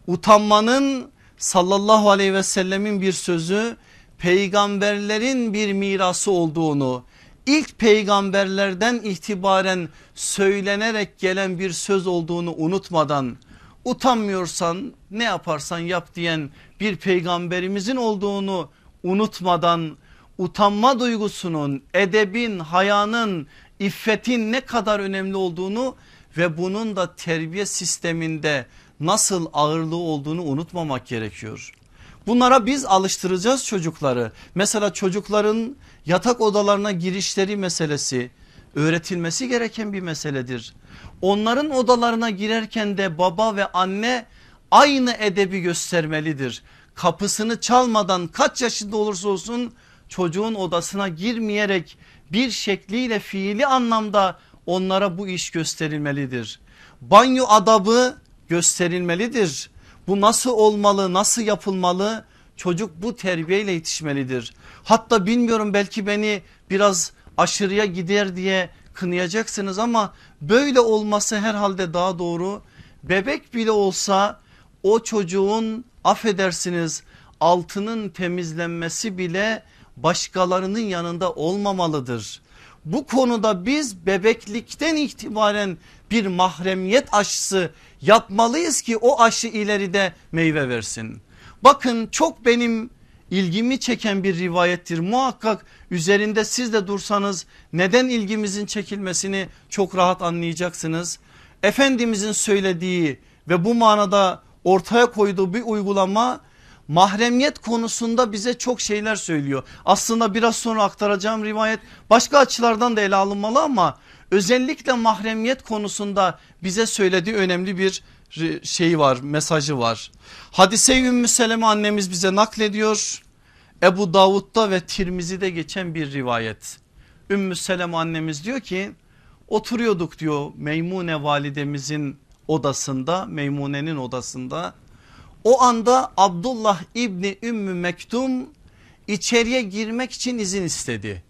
Utanmanın sallallahu aleyhi ve sellemin bir sözü, peygamberlerin bir mirası olduğunu, ilk peygamberlerden itibaren söylenerek gelen bir söz olduğunu unutmadan, utanmıyorsan ne yaparsan yap diyen bir peygamberimizin olduğunu unutmadan, utanma duygusunun, edebin, hayanın, iffetin ne kadar önemli olduğunu ve bunun da terbiye sisteminde nasıl ağırlığı olduğunu unutmamak gerekiyor. Bunlara biz alıştıracağız çocukları. Mesela çocukların yatak odalarına girişleri meselesi öğretilmesi gereken bir meseledir. Onların odalarına girerken de baba ve anne aynı edebi göstermelidir. Kapısını çalmadan kaç yaşında olursa olsun çocuğun odasına girmeyerek bir şekliyle fiili anlamda onlara bu iş gösterilmelidir. Banyo adabı gösterilmelidir. Bu nasıl olmalı, nasıl yapılmalı? Çocuk bu terbiyeyle yetişmelidir. Hatta bilmiyorum, belki beni biraz aşırıya gider diye kınayacaksınız ama böyle olması herhalde daha doğru. Bebek bile olsa o çocuğun, affedersiniz, altının temizlenmesi bile başkalarının yanında olmamalıdır. Bu konuda biz bebeklikten itibaren bir mahremiyet aşısı yapmalıyız ki o aşı ileride meyve versin. Bakın, çok benim ilgimi çeken bir rivayettir. Muhakkak üzerinde siz de dursanız neden ilgimizin çekilmesini çok rahat anlayacaksınız. Efendimizin söylediği ve bu manada ortaya koyduğu bir uygulama mahremiyet konusunda bize çok şeyler söylüyor. Aslında biraz sonra aktaracağım rivayet başka açılardan da ele alınmalı ama özellikle mahremiyet konusunda bize söylediği önemli bir şey var, mesajı var. Hadise-i Ümmü Seleme annemiz bize naklediyor. Ebu Davud'da ve Tirmizi'de geçen bir rivayet. Ümmü Seleme annemiz diyor ki, oturuyorduk diyor Meymune validemizin odasında, Meymune'nin odasında. O anda Abdullah İbni Ümmü Mektum içeriye girmek için izin istedi.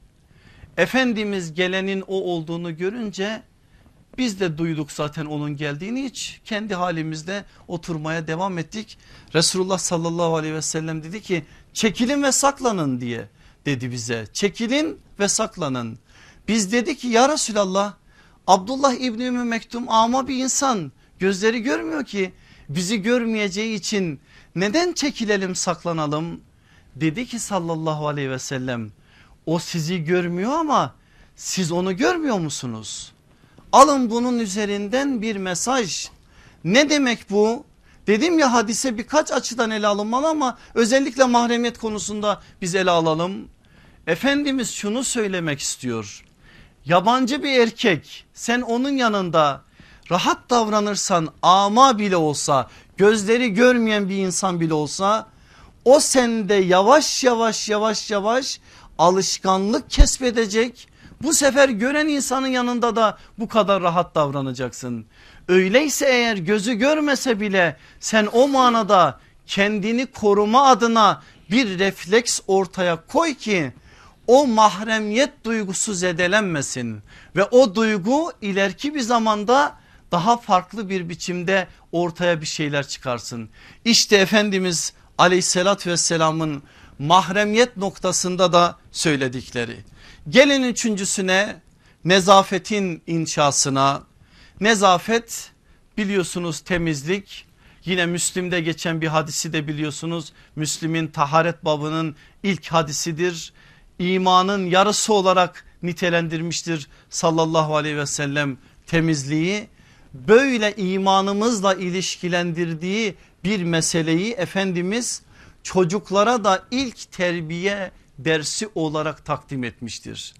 Efendimiz gelenin o olduğunu görünce biz de duyduk zaten onun geldiğini, hiç kendi halimizde oturmaya devam ettik. Resulullah sallallahu aleyhi ve sellem dedi ki çekilin ve saklanın diye dedi bize, çekilin ve saklanın. Biz dedi ki ya Resulallah, Abdullah İbni Ümmü Mektum ama bir insan, gözleri görmüyor ki, bizi görmeyeceği için neden çekilelim, saklanalım? Dedi ki sallallahu aleyhi ve sellem, o sizi görmüyor ama siz onu görmüyor musunuz? Alın bunun üzerinden bir mesaj. Ne demek bu? Dedim ya, hadise birkaç açıdan ele alınmalı ama özellikle mahremiyet konusunda biz ele alalım. Efendimiz şunu söylemek istiyor. Yabancı bir erkek, sen onun yanında rahat davranırsan, ama bile olsa, gözleri görmeyen bir insan bile olsa, o sende yavaş yavaş yavaş yavaş alışkanlık kesbedecek. Bu sefer gören insanın yanında da bu kadar rahat davranacaksın. Öyleyse eğer gözü görmese bile sen o manada kendini koruma adına bir refleks ortaya koy ki o mahremiyet duygusu zedelenmesin ve o duygu ileriki bir zamanda daha farklı bir biçimde ortaya bir şeyler çıkarsın. İşte Efendimiz aleyhissalatü vesselamın mahremiyet noktasında da söyledikleri. Gelin üçüncüsüne, nezafetin inşasına. Nezafet biliyorsunuz temizlik. Yine Müslim'de geçen bir hadisi de biliyorsunuz. Müslim'in taharet babının ilk hadisidir. İmanın yarısı olarak nitelendirmiştir sallallahu aleyhi ve sellem temizliği. Böyle imanımızla ilişkilendirdiği bir meseleyi Efendimiz çocuklara da ilk terbiye dersi olarak takdim etmiştir.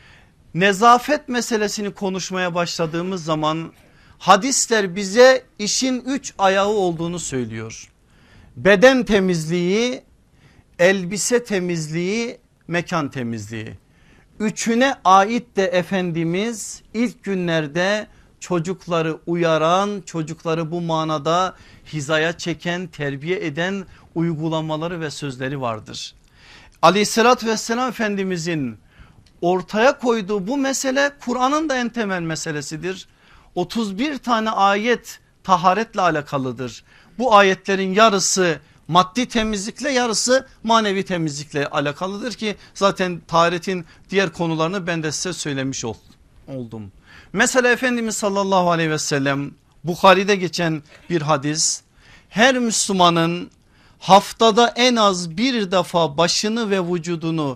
Nezafet meselesini konuşmaya başladığımız zaman hadisler bize işin üç ayağı olduğunu söylüyor. Beden temizliği, elbise temizliği, mekan temizliği. Üçüne ait de Efendimiz ilk günlerde çocukları uyaran, çocukları bu manada hizaya çeken, terbiye eden uygulamaları ve sözleri vardır. Aleyhissalatü vesselam Efendimizin ortaya koyduğu bu mesele Kur'an'ın da en temel meselesidir. otuz bir tane ayet taharetle alakalıdır. Bu ayetlerin yarısı maddi temizlikle, yarısı manevi temizlikle alakalıdır ki zaten taharetin diğer konularını ben de size söylemiş oldum. Mesela Efendimiz sallallahu aleyhi ve sellem Bukhari'de geçen bir hadis, her Müslümanın haftada en az bir defa başını ve vücudunu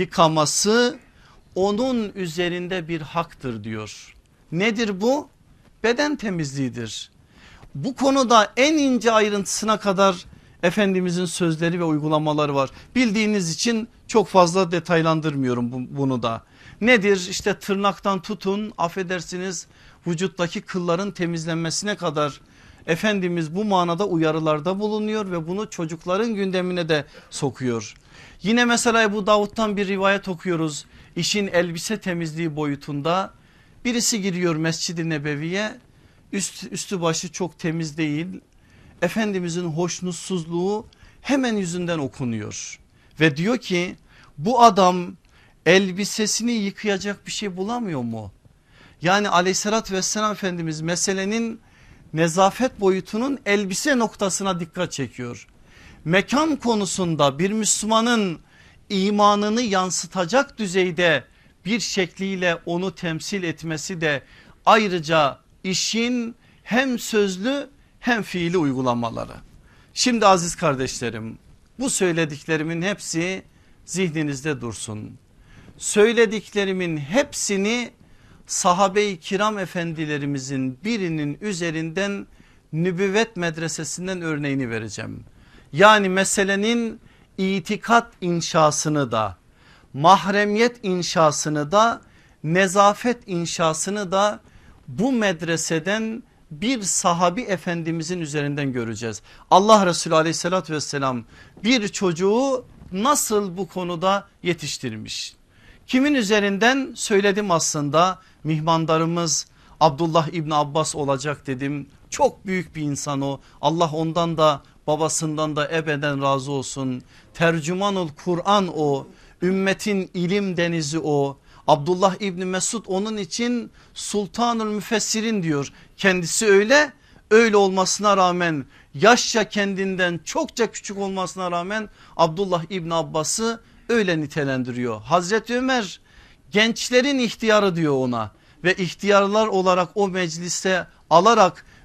yıkaması onun üzerinde bir haktır diyor. Nedir bu? Beden temizliğidir. Bu konuda en ince ayrıntısına kadar Efendimizin sözleri ve uygulamaları var. Bildiğiniz için çok fazla detaylandırmıyorum bunu da. Nedir? İşte tırnaktan tutun, affedersiniz, vücuttaki kılların temizlenmesine kadar Efendimiz bu manada uyarılarda bulunuyor ve bunu çocukların gündemine de sokuyor. Yine mesela Ebu Davud'dan bir rivayet okuyoruz. İşin elbise temizliği boyutunda birisi giriyor Mescid-i Nebevi'ye, üst, üstü başı çok temiz değil. Efendimizin hoşnutsuzluğu hemen yüzünden okunuyor ve diyor ki bu adam elbisesini yıkayacak bir şey bulamıyor mu? Yani aleyhissalatü vesselam Efendimiz meselenin nezafet boyutunun elbise noktasına dikkat çekiyor. Mekan konusunda bir Müslümanın imanını yansıtacak düzeyde bir şekliyle onu temsil etmesi de ayrıca işin hem sözlü hem fiili uygulamaları. Şimdi aziz kardeşlerim, bu söylediklerimin hepsi zihninizde dursun. Söylediklerimin hepsini sahabe-i kiram efendilerimizin birinin üzerinden nübüvvet medresesinden örneğini vereceğim. Yani meselenin itikat inşasını da, mahremiyet inşasını da, nezafet inşasını da bu medreseden bir sahabi efendimizin üzerinden göreceğiz. Allah Resulü aleyhissalatü vesselam bir çocuğu nasıl bu konuda yetiştirmiş? Kimin üzerinden söyledim aslında, mihmandarımız Abdullah İbni Abbas olacak dedim. Çok büyük bir insan o. Allah ondan da babasından da ebeden razı olsun. Tercümanul Kur'an o. Ümmetin ilim denizi o. Abdullah İbni Mesud onun için Sultanul Müfessirin diyor. Kendisi öyle, öyle olmasına rağmen, yaşça kendinden çokça küçük olmasına rağmen Abdullah İbni Abbas'ı öyle nitelendiriyor. Hazreti Ömer gençlerin ihtiyarı diyor ona ve ihtiyarlar olarak o mecliste alarak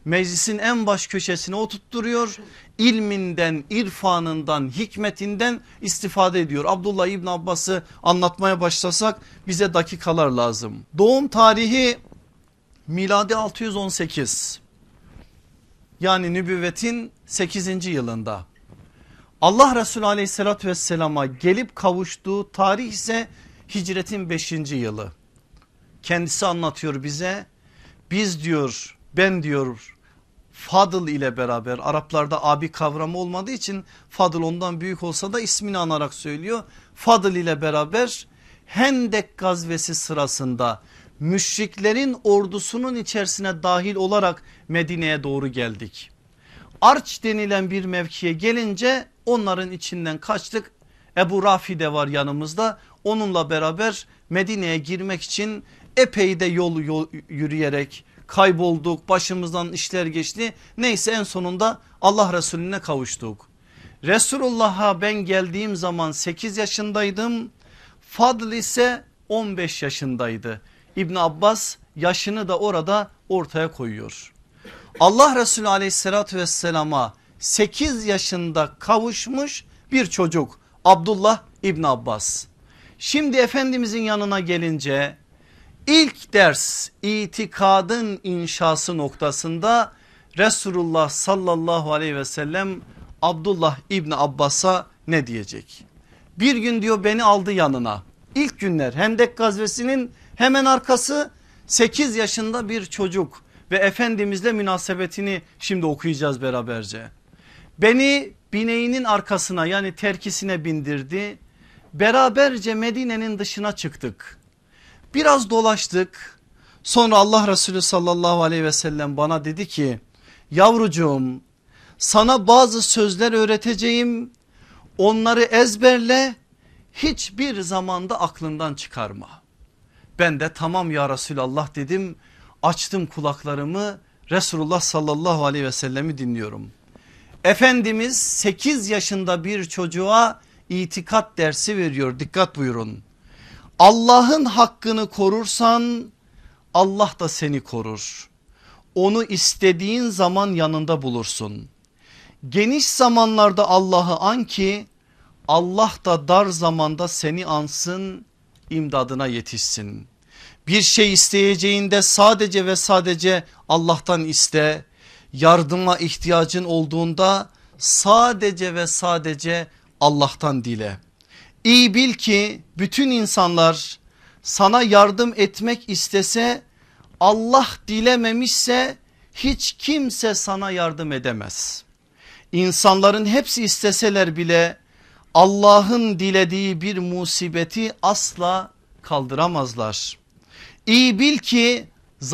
Meclisin en baş köşesine oturtturuyor. İlminden, irfanından, hikmetinden istifade ediyor. Abdullah İbni Abbas'ı anlatmaya başlasak bize dakikalar lazım. Doğum tarihi miladi altı yüz on sekiz. Yani nübüvvetin sekizinci yılında. Allah Resulü aleyhissalatü vesselama gelip kavuştuğu tarih ise hicretin beşinci yılı. Kendisi anlatıyor bize. Biz diyor, ben diyor Fadıl ile beraber, Araplarda abi kavramı olmadığı için Fadıl ondan büyük olsa da ismini anarak söylüyor. Fadıl ile beraber Hendek gazvesi sırasında müşriklerin ordusunun içerisine dahil olarak Medine'ye doğru geldik. Arç denilen bir mevkiye gelince onların içinden kaçtık. Ebu Rafi de var yanımızda, onunla beraber Medine'ye girmek için epey de yol, yol yürüyerek kaybolduk, başımızdan işler geçti. Neyse en sonunda Allah Resulüne kavuştuk. Resulullah'a ben geldiğim zaman sekiz yaşındaydım. Fadl ise on beş yaşındaydı. İbn Abbas yaşını da orada ortaya koyuyor. Allah Resulü aleyhissalatü vesselama sekiz yaşında kavuşmuş bir çocuk Abdullah İbn Abbas. Şimdi Efendimizin yanına gelince ilk ders itikadın inşası noktasında Resulullah sallallahu aleyhi ve sellem Abdullah İbni Abbas'a ne diyecek? Bir gün diyor beni aldı yanına. İlk günler Hendek gazvesinin hemen arkası, sekiz yaşında bir çocuk ve Efendimizle münasebetini şimdi okuyacağız beraberce. Beni bineğinin arkasına, yani terkisine bindirdi. Beraberce Medine'nin dışına çıktık. Biraz dolaştık. Sonra Allah Resulü sallallahu aleyhi ve sellem bana dedi ki, yavrucuğum sana bazı sözler öğreteceğim. Onları ezberle, hiçbir zamanda aklından çıkarma. Ben de tamam ya Resulallah dedim. Açtım kulaklarımı, Resulullah sallallahu aleyhi ve sellemi dinliyorum. Efendimiz sekiz yaşında bir çocuğa itikat dersi veriyor. Dikkat buyurun. Allah'ın hakkını korursan Allah da seni korur. Onu istediğin zaman yanında bulursun. Geniş zamanlarda Allah'ı an ki Allah da dar zamanda seni ansın, imdadına yetişsin. Bir şey isteyeceğinde sadece ve sadece Allah'tan iste. Yardıma ihtiyacın olduğunda sadece ve sadece Allah'tan dile. İyi bil ki bütün insanlar sana yardım etmek istese, Allah dilememişse hiç kimse sana yardım edemez. İnsanların hepsi isteseler bile Allah'ın dilediği bir musibeti asla kaldıramazlar. İyi bil ki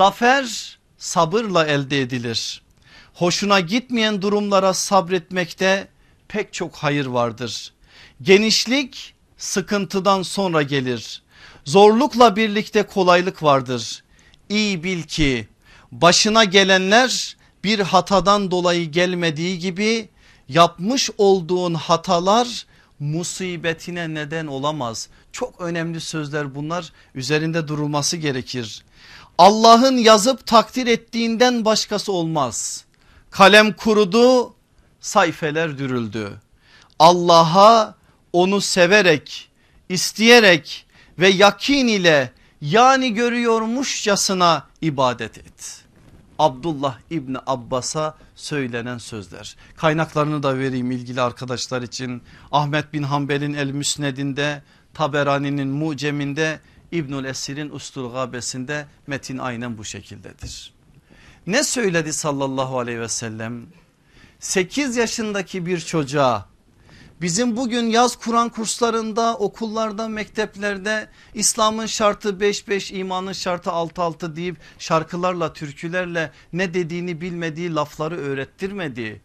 zafer sabırla elde edilir. Hoşuna gitmeyen durumlara sabretmekte pek çok hayır vardır. Genişlik sıkıntıdan sonra gelir. Zorlukla birlikte kolaylık vardır. İyi bil ki başına gelenler bir hatadan dolayı gelmediği gibi yapmış olduğun hatalar musibetine neden olamaz. Çok önemli sözler bunlar, üzerinde durulması gerekir. Allah'ın yazıp takdir ettiğinden başkası olmaz. Kalem kurudu, sayfeler dürüldü. Allah'a onu severek, isteyerek ve yakin ile, yani görüyormuşçasına ibadet et. Abdullah İbni Abbas'a söylenen sözler. Kaynaklarını da vereyim ilgili arkadaşlar için. Ahmet bin Hanbel'in El Müsned'inde, Taberani'nin Mucem'inde, İbnül Esir'in Ustul Gabesinde metin aynen bu şekildedir. Ne söyledi sallallahu aleyhi ve sellem? sekiz yaşındaki bir çocuğa, bizim bugün yaz Kur'an kurslarında, okullarda, mekteplerde İslam'ın şartı beş beş, imanın şartı altı altı deyip şarkılarla, türkülerle ne dediğini bilmediği lafları öğrettirmedi.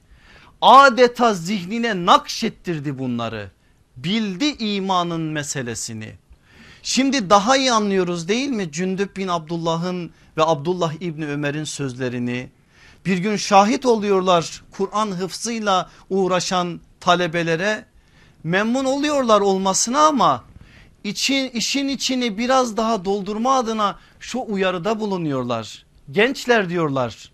Adeta zihnine nakşettirdi bunları. Bildi imanın meselesini. Şimdi daha iyi anlıyoruz değil mi Cündüb bin Abdullah'ın ve Abdullah İbni Ömer'in sözlerini? Bir gün şahit oluyorlar Kur'an hıfzıyla uğraşan talebelere, memnun oluyorlar olmasına ama için, işin içini biraz daha doldurma adına şu uyarıda bulunuyorlar. Gençler diyorlar,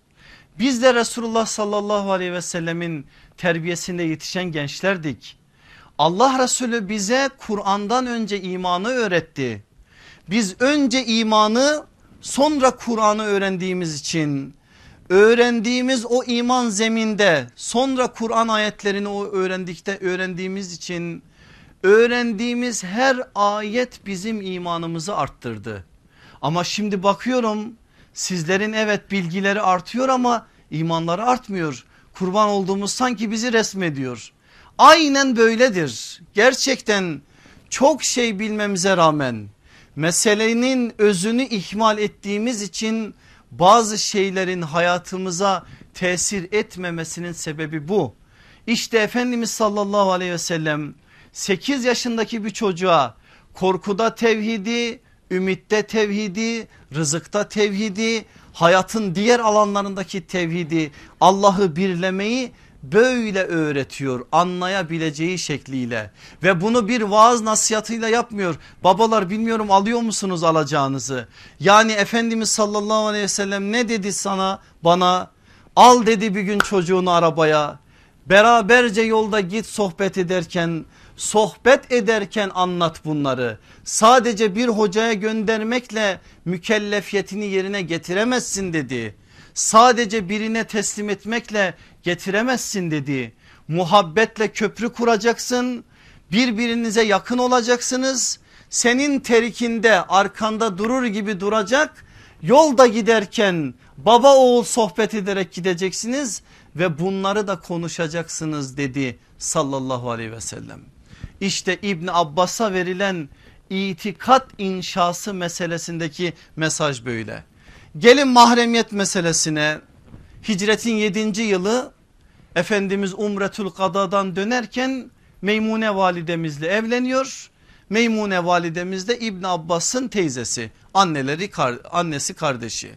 Biz de Resulullah sallallahu aleyhi ve sellemin terbiyesinde yetişen gençlerdik. Allah Resulü bize Kur'an'dan önce imanı öğretti. Biz önce imanı sonra Kur'an'ı öğrendiğimiz için, öğrendiğimiz o iman zeminde sonra Kur'an ayetlerini o öğrendikte öğrendiğimiz için öğrendiğimiz her ayet bizim imanımızı arttırdı. Ama şimdi bakıyorum sizlerin evet bilgileri artıyor ama imanları artmıyor. Kurban olduğumuz sanki bizi resmediyor. Aynen böyledir. Gerçekten çok şey bilmemize rağmen meselenin özünü ihmal ettiğimiz için bazı şeylerin hayatımıza tesir etmemesinin sebebi bu. İşte Efendimiz sallallahu aleyhi ve sellem sekiz yaşındaki bir çocuğa korkuda tevhidi, ümitte tevhidi, rızıkta tevhidi, hayatın diğer alanlarındaki tevhidi, Allah'ı birlemeyi böyle öğretiyor anlayabileceği şekliyle ve bunu bir vaaz nasihatıyla yapmıyor. Babalar bilmiyorum alıyor musunuz alacağınızı? Yani Efendimiz sallallahu aleyhi ve sellem ne dedi sana bana? Al dedi bir gün çocuğunu arabaya, beraberce yolda git sohbet ederken sohbet ederken anlat bunları. Sadece bir hocaya göndermekle mükellefiyetini yerine getiremezsin dedi. Sadece birine teslim etmekle getiremezsin dedi. Muhabbetle köprü kuracaksın. Birbirinize yakın olacaksınız. Senin terikinde arkanda durur gibi duracak. Yolda giderken baba oğul sohbet ederek gideceksiniz ve bunları da konuşacaksınız dedi sallallahu aleyhi ve sellem. İşte İbn Abbas'a verilen itikat inşası meselesindeki mesaj böyle. Gelin mahremiyet meselesine. Hicretin yedinci yılı Efendimiz Umretül Kada'dan dönerken Meymune validemizle evleniyor. Meymune validemiz de İbn Abbas'ın teyzesi, anneleri annesi kardeşi.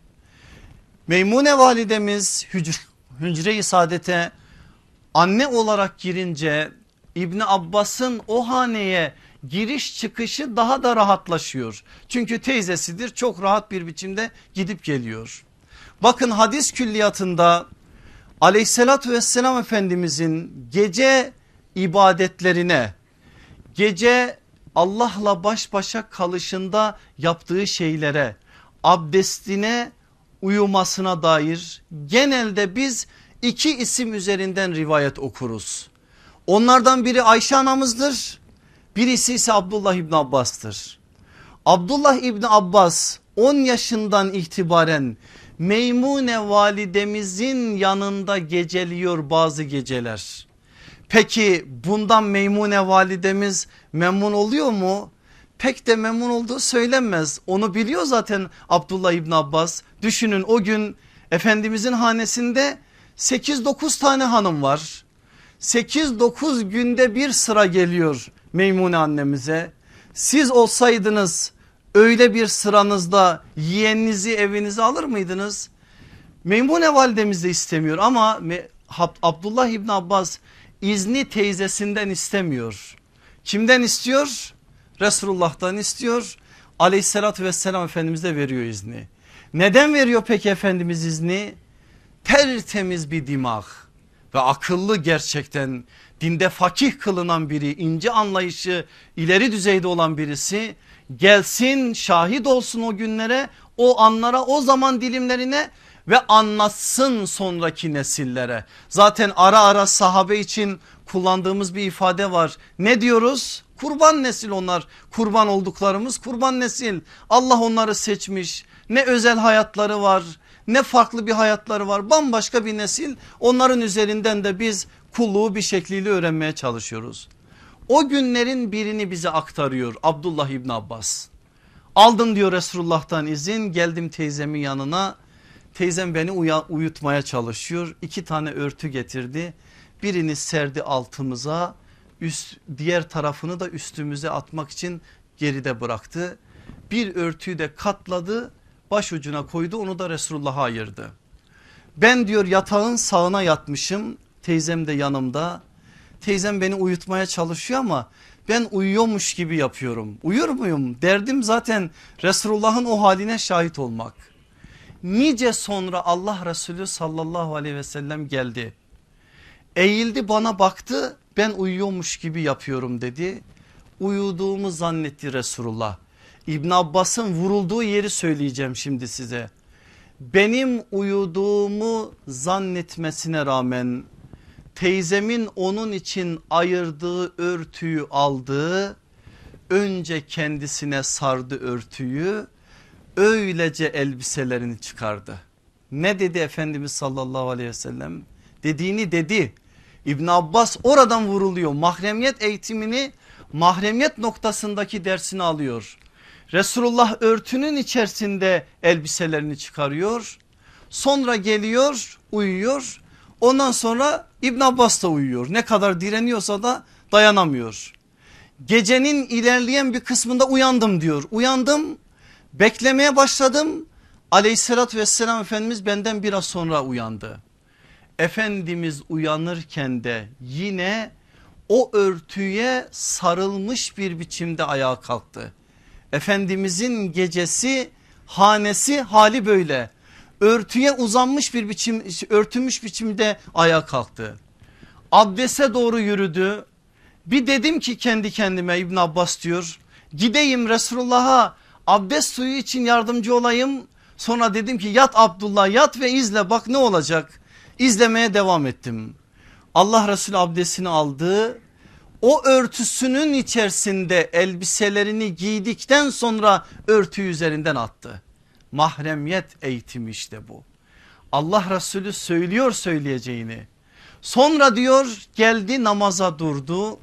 Meymune validemiz hücre, hücre-i saadete anne olarak girince İbn Abbas'ın o haneye giriş çıkışı daha da rahatlaşıyor. Çünkü teyzesidir, çok rahat bir biçimde gidip geliyor. Bakın hadis külliyatında aleyhissalatü vesselam Efendimizin gece ibadetlerine, gece Allah'la baş başa kalışında yaptığı şeylere, abdestine, uyumasına dair genelde biz iki isim üzerinden rivayet okuruz. Onlardan biri Ayşe anamızdır, birisi ise Abdullah İbni Abbas'tır. Abdullah İbni Abbas on yaşından itibaren Meymune validemizin yanında geceliyor bazı geceler. Peki bundan Meymune validemiz memnun oluyor mu? Pek de memnun olduğu söylenmez. Onu biliyor zaten Abdullah İbni Abbas. Düşünün o gün Efendimizin hanesinde sekiz dokuz tane hanım var. sekiz dokuz günde bir sıra geliyor Meymune annemize. Siz olsaydınız öyle bir sıranızda yeğeninizi evinize alır mıydınız? Meymune validemiz de istemiyor ama Abdullah İbni Abbas izni teyzesinden istemiyor. Kimden istiyor? Resulullah'tan istiyor. Aleyhissalatü vesselam Efendimiz de veriyor izni. Neden veriyor peki Efendimiz izni? Tertemiz bir dimağ ve akıllı, gerçekten dinde fakih kılınan biri, ince anlayışı ileri düzeyde olan birisi gelsin, şahit olsun o günlere, o anlara, o zaman dilimlerine ve anlatsın sonraki nesillere. Zaten ara ara sahabe için kullandığımız bir ifade var. Ne diyoruz? Kurban nesil onlar, kurban olduklarımız kurban nesil. Allah onları seçmiş, ne özel hayatları var, ne farklı bir hayatları var, bambaşka bir nesil. Onların üzerinden de biz kulluğu bir şekliyle öğrenmeye çalışıyoruz. O günlerin birini bize aktarıyor Abdullah İbni Abbas. Aldım diyor Resulullah'tan izin, geldim teyzemin yanına. Teyzem beni uyutmaya çalışıyor. İki tane örtü getirdi. Birini serdi altımıza, üst, diğer tarafını da üstümüze atmak için geride bıraktı. Bir örtüyü de katladı, başucuna koydu, onu da Resulullah'a ayırdı. Ben diyor yatağın sağına yatmışım, teyzem de yanımda. Teyzem beni uyutmaya çalışıyor ama ben uyuyormuş gibi yapıyorum. Uyur muyum? Derdim zaten Resulullah'ın o haline şahit olmak. Nice sonra Allah Resulü sallallahu aleyhi ve sellem geldi. Eğildi, bana baktı, ben uyuyormuş gibi yapıyorum dedi. Uyuduğumu zannetti Resulullah. İbn Abbas'ın vurulduğu yeri söyleyeceğim şimdi size. Benim uyuduğumu zannetmesine rağmen teyzemin onun için ayırdığı örtüyü aldı. Önce kendisine sardı örtüyü, öylece elbiselerini çıkardı. Ne dedi Efendimiz sallallahu aleyhi ve sellem? Dediğini dedi. İbn Abbas oradan vuruluyor. Mahremiyet eğitimini, mahremiyet noktasındaki dersini alıyor. Resulullah örtünün içerisinde elbiselerini çıkarıyor. Sonra geliyor, uyuyor. Ondan sonra İbn Abbas da uyuyor. Ne kadar direniyorsa da dayanamıyor. Gecenin ilerleyen bir kısmında uyandım diyor. Uyandım, beklemeye başladım. Aleyhissalatü vesselam Efendimiz benden biraz sonra uyandı. Efendimiz uyanırken de yine o örtüye sarılmış bir biçimde ayağa kalktı. Efendimizin gecesi, hanesi hali böyle. Örtüye uzanmış bir biçim, örtülmüş biçimde ayağa kalktı. Abdeste doğru yürüdü. Bir dedim ki kendi kendime, İbn Abbas diyor, gideyim Resulullah'a abdest suyu için yardımcı olayım. Sonra dedim ki yat Abdullah, yat ve izle, bak ne olacak. İzlemeye devam ettim. Allah Resulü abdestini aldı. O örtüsünün içerisinde elbiselerini giydikten sonra örtüyü üzerinden attı. Mahremiyet eğitimi işte bu. Allah Resulü söylüyor söyleyeceğini. Sonra diyor geldi namaza durdu.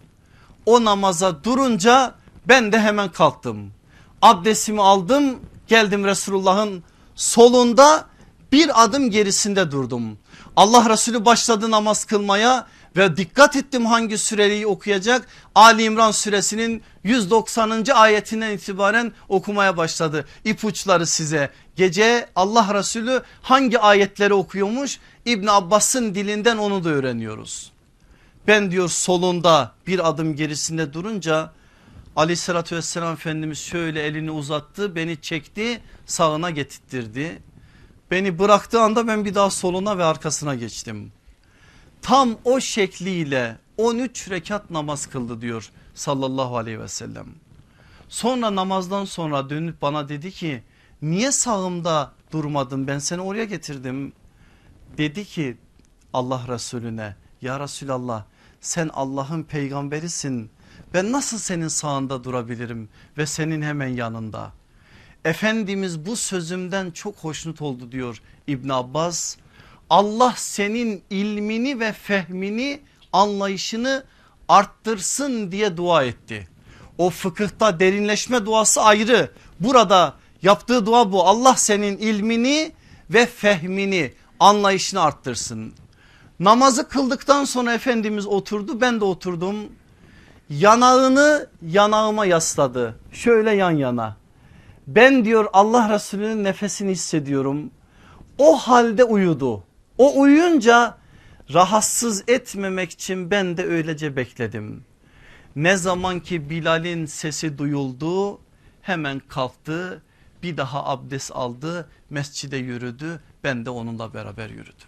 O namaza durunca ben de hemen kalktım. Abdestimi aldım, geldim Resulullah'ın solunda, bir adım gerisinde durdum. Allah Resulü başladı namaz kılmaya ve dikkat ettim hangi süreyi okuyacak. Ali İmran suresinin yüz doksanıncı ayetinden itibaren okumaya başladı. İpuçları size. Gece Allah Resulü hangi ayetleri okuyormuş? İbn Abbas'ın dilinden onu da öğreniyoruz. Ben diyor solunda bir adım gerisinde durunca aleyhissalatü vesselam Efendimiz şöyle elini uzattı, beni çekti, sağına getirttirdi. Beni bıraktığı anda ben bir daha soluna ve arkasına geçtim. Tam o şekliyle on üç rekat namaz kıldı diyor sallallahu aleyhi ve sellem. Sonra namazdan sonra dönüp bana dedi ki niye sağımda durmadın, ben seni oraya getirdim. Dedi ki Allah Resulüne, ya Resulallah sen Allah'ın peygamberisin, ben nasıl senin sağında durabilirim ve senin hemen yanında. Efendimiz bu sözümden çok hoşnut oldu diyor İbn Abbas. Allah senin ilmini ve fehmini, anlayışını arttırsın diye dua etti. O fıkıhta derinleşme duası ayrı. Burada yaptığı dua bu. Allah senin ilmini ve fehmini, anlayışını arttırsın. Namazı kıldıktan sonra Efendimiz oturdu, ben de oturdum. Yanağını yanağıma yasladı. Şöyle yan yana. Ben diyor Allah Resulü'nün nefesini hissediyorum. O halde uyudu. O uyuyunca rahatsız etmemek için ben de öylece bekledim. Ne zaman ki Bilal'in sesi duyuldu hemen kalktı, bir daha abdest aldı, mescide yürüdü, ben de onunla beraber yürüdüm.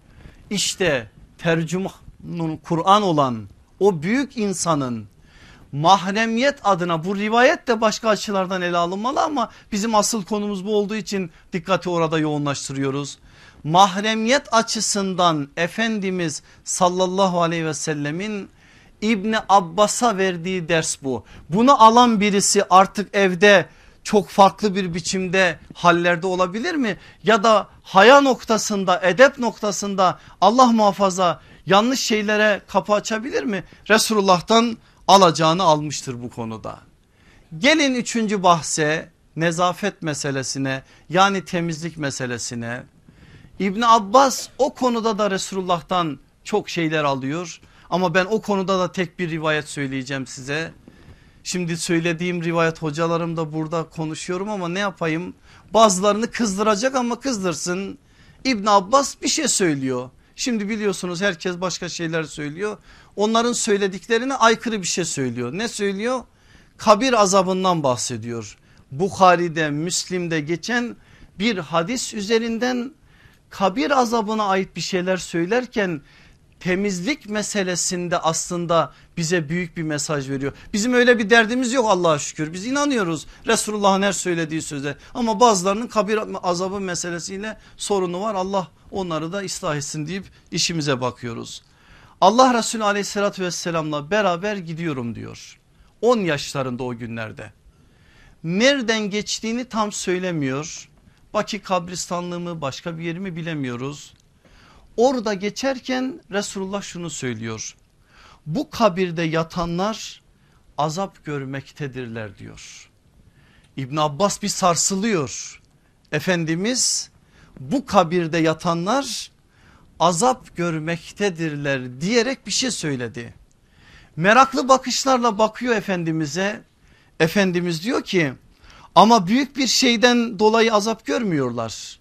İşte tercümanın Kur'an olan o büyük insanın mahremiyet adına, bu rivayet de başka açılardan ele alınmalı ama bizim asıl konumuz bu olduğu için dikkati orada yoğunlaştırıyoruz. Mahremiyet açısından Efendimiz sallallahu aleyhi ve sellemin İbni Abbas'a verdiği ders bu. Bunu alan birisi artık evde çok farklı bir biçimde hallerde olabilir mi? Ya da haya noktasında, edep noktasında Allah muhafaza yanlış şeylere kapı açabilir mi? Resulullah'tan alacağını almıştır bu konuda. Gelin üçüncü bahse, nezafet meselesine, yani temizlik meselesine. İbn Abbas o konuda da Resulullah'tan çok şeyler alıyor ama ben o konuda da tek bir rivayet söyleyeceğim size. Şimdi söylediğim rivayet hocalarım da burada konuşuyorum ama ne yapayım, bazılarını kızdıracak ama kızdırsın. İbn Abbas bir şey söylüyor. Şimdi biliyorsunuz herkes başka şeyler söylüyor. Onların söylediklerine aykırı bir şey söylüyor. Ne söylüyor? Kabir azabından bahsediyor. Bukhari'de, Müslim'de geçen bir hadis üzerinden kabir azabına ait bir şeyler söylerken temizlik meselesinde aslında bize büyük bir mesaj veriyor. Bizim öyle bir derdimiz yok Allah'a şükür. Biz inanıyoruz Resulullah'ın her söylediği söze, ama bazılarının kabir azabı meselesiyle sorunu var. Allah onları da ıslah etsin deyip işimize bakıyoruz. Allah Resulü aleyhissalatü vesselamla beraber gidiyorum diyor. on yaşlarında o günlerde. Nereden geçtiğini tam söylemiyor. Baki kabristanlığı mı başka bir yeri mi bilemiyoruz. Orada geçerken Resulullah şunu söylüyor: bu kabirde yatanlar azap görmektedirler diyor. İbn Abbas bir sarsılıyor. Efendimiz bu kabirde yatanlar azap görmektedirler diyerek bir şey söyledi. Meraklı bakışlarla bakıyor Efendimiz'e. Efendimiz diyor ki ama büyük bir şeyden dolayı azap görmüyorlar.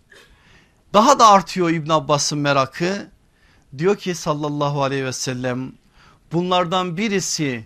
Daha da artıyor İbn Abbas'ın merakı. Diyor ki sallallahu aleyhi ve sellem, bunlardan birisi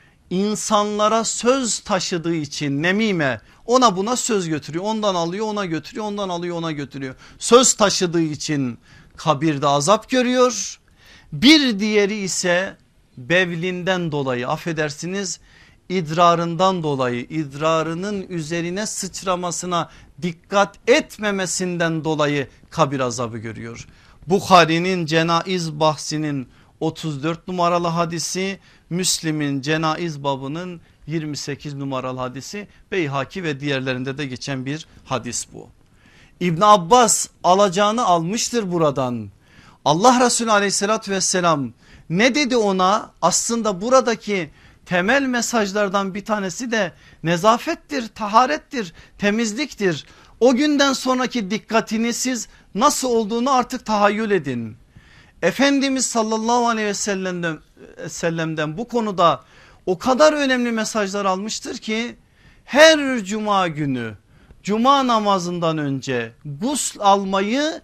insanlara söz taşıdığı için nemime, ona buna söz götürüyor, ondan alıyor ona götürüyor, ondan alıyor ona götürüyor. Söz taşıdığı için kabirde azap görüyor. Bir diğeri ise bevlinden dolayı, affedersiniz, idrarından dolayı, idrarının üzerine sıçramasına dikkat etmemesinden dolayı kabir azabı görüyor. Bukhari'nin cenaiz bahsinin otuz dört numaralı hadisi, Müslim'in cenaiz babının yirmi sekiz numaralı hadisi, Beyhaki ve diğerlerinde de geçen bir hadis bu. İbn Abbas alacağını almıştır buradan. Allah Resulü aleyhissalatü vesselam ne dedi ona? Aslında buradaki temel mesajlardan bir tanesi de nezafettir, taharettir, temizliktir. O günden sonraki dikkatini siz nasıl olduğunu artık tahayyül edin. Efendimiz sallallahu aleyhi ve sellem'den, sellem'den bu konuda o kadar önemli mesajlar almıştır ki her cuma günü cuma namazından önce gusl almayı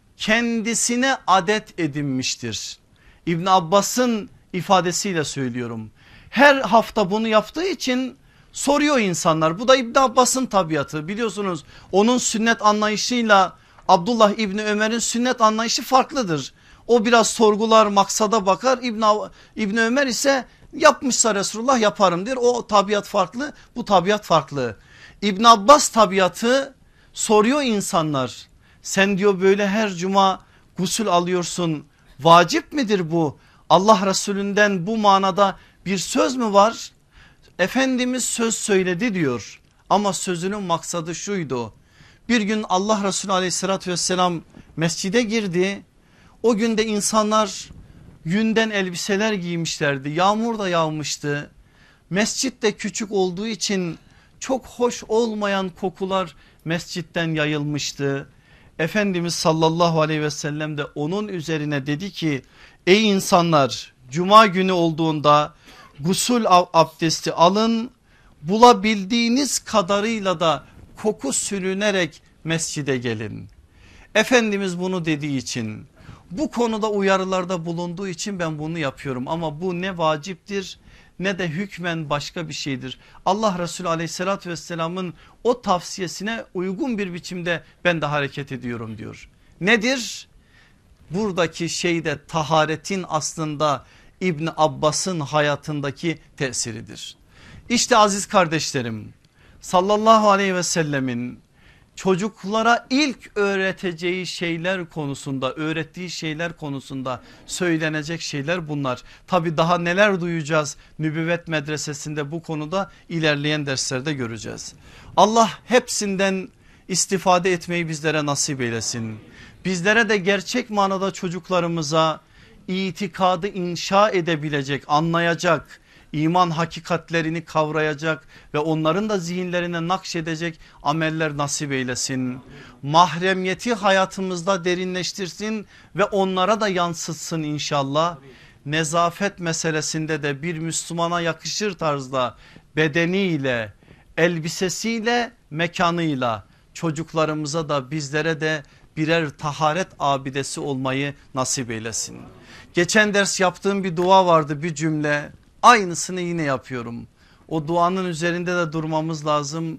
kendisine adet edinmiştir. İbn Abbas'ın ifadesiyle söylüyorum. Her hafta bunu yaptığı için soruyor insanlar. Bu da İbn Abbas'ın tabiatı, biliyorsunuz onun sünnet anlayışıyla Abdullah İbni Ömer'in sünnet anlayışı farklıdır. O biraz sorgular, maksada bakar. İbn, İbni Ömer ise yapmışsa Resulullah yaparım der. O tabiat farklı, bu tabiat farklı. İbn Abbas tabiatı, soruyor insanlar. Sen diyor böyle her cuma gusül alıyorsun, vacip midir bu? Allah Resulünden bu manada bir söz mü var? Efendimiz söz söyledi diyor, ama sözünün maksadı şuydu. Bir gün Allah Resulü aleyhissalatü vesselam mescide girdi. O günde insanlar yünden elbiseler giymişlerdi. Yağmur da yağmıştı. Mescit de küçük olduğu için çok hoş olmayan kokular mescitten yayılmıştı. Efendimiz sallallahu aleyhi ve sellem de onun üzerine dedi ki, ey insanlar, cuma günü olduğunda gusül abdesti alın, bulabildiğiniz kadarıyla da koku sürünerek mescide gelin. Efendimiz bunu dediği için, bu konuda uyarılarda bulunduğu için ben bunu yapıyorum, ama bu ne vaciptir ne de hükmen başka bir şeydir. Allah Resulü aleyhissalatü vesselamın o tavsiyesine uygun bir biçimde ben de hareket ediyorum diyor. Nedir? Buradaki şeyde taharetin aslında İbn Abbas'ın hayatındaki tesiridir. İşte aziz kardeşlerim, sallallahu aleyhi ve sellemin çocuklara ilk öğreteceği şeyler konusunda, öğrettiği şeyler konusunda söylenecek şeyler bunlar. Tabi daha neler duyacağız nübüvvet medresesinde, bu konuda ilerleyen derslerde göreceğiz. Allah hepsinden istifade etmeyi bizlere nasip eylesin. Bizlere de gerçek manada çocuklarımıza itikadı inşa edebilecek, anlayacak, iman hakikatlerini kavrayacak ve onların da zihinlerine nakşedecek ameller nasip eylesin. Mahremiyeti hayatımızda derinleştirsin ve onlara da yansıtsın inşallah. Nezafet meselesinde de bir Müslümana yakışır tarzda bedeniyle, elbisesiyle, mekanıyla çocuklarımıza da bizlere de birer taharet abidesi olmayı nasip eylesin. Geçen ders yaptığım bir dua vardı, bir cümle, aynısını yine yapıyorum. O duanın üzerinde de durmamız lazım.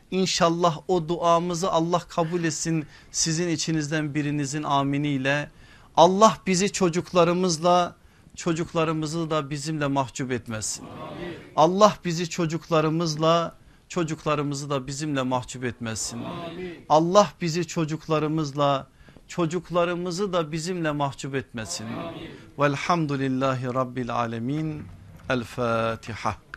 İnşallah o duamızı Allah kabul etsin sizin içinizden birinizin aminiyle. Allah bizi çocuklarımızla, çocuklarımızı da bizimle mahcup etmesin. Allah bizi çocuklarımızla, çocuklarımızı da bizimle mahcup etmesin. Allah bizi çocuklarımızla, çocuklarımızı da bizimle mahcup etmesin. Velhamdülillahi Rabbil alemin. El Fatiha.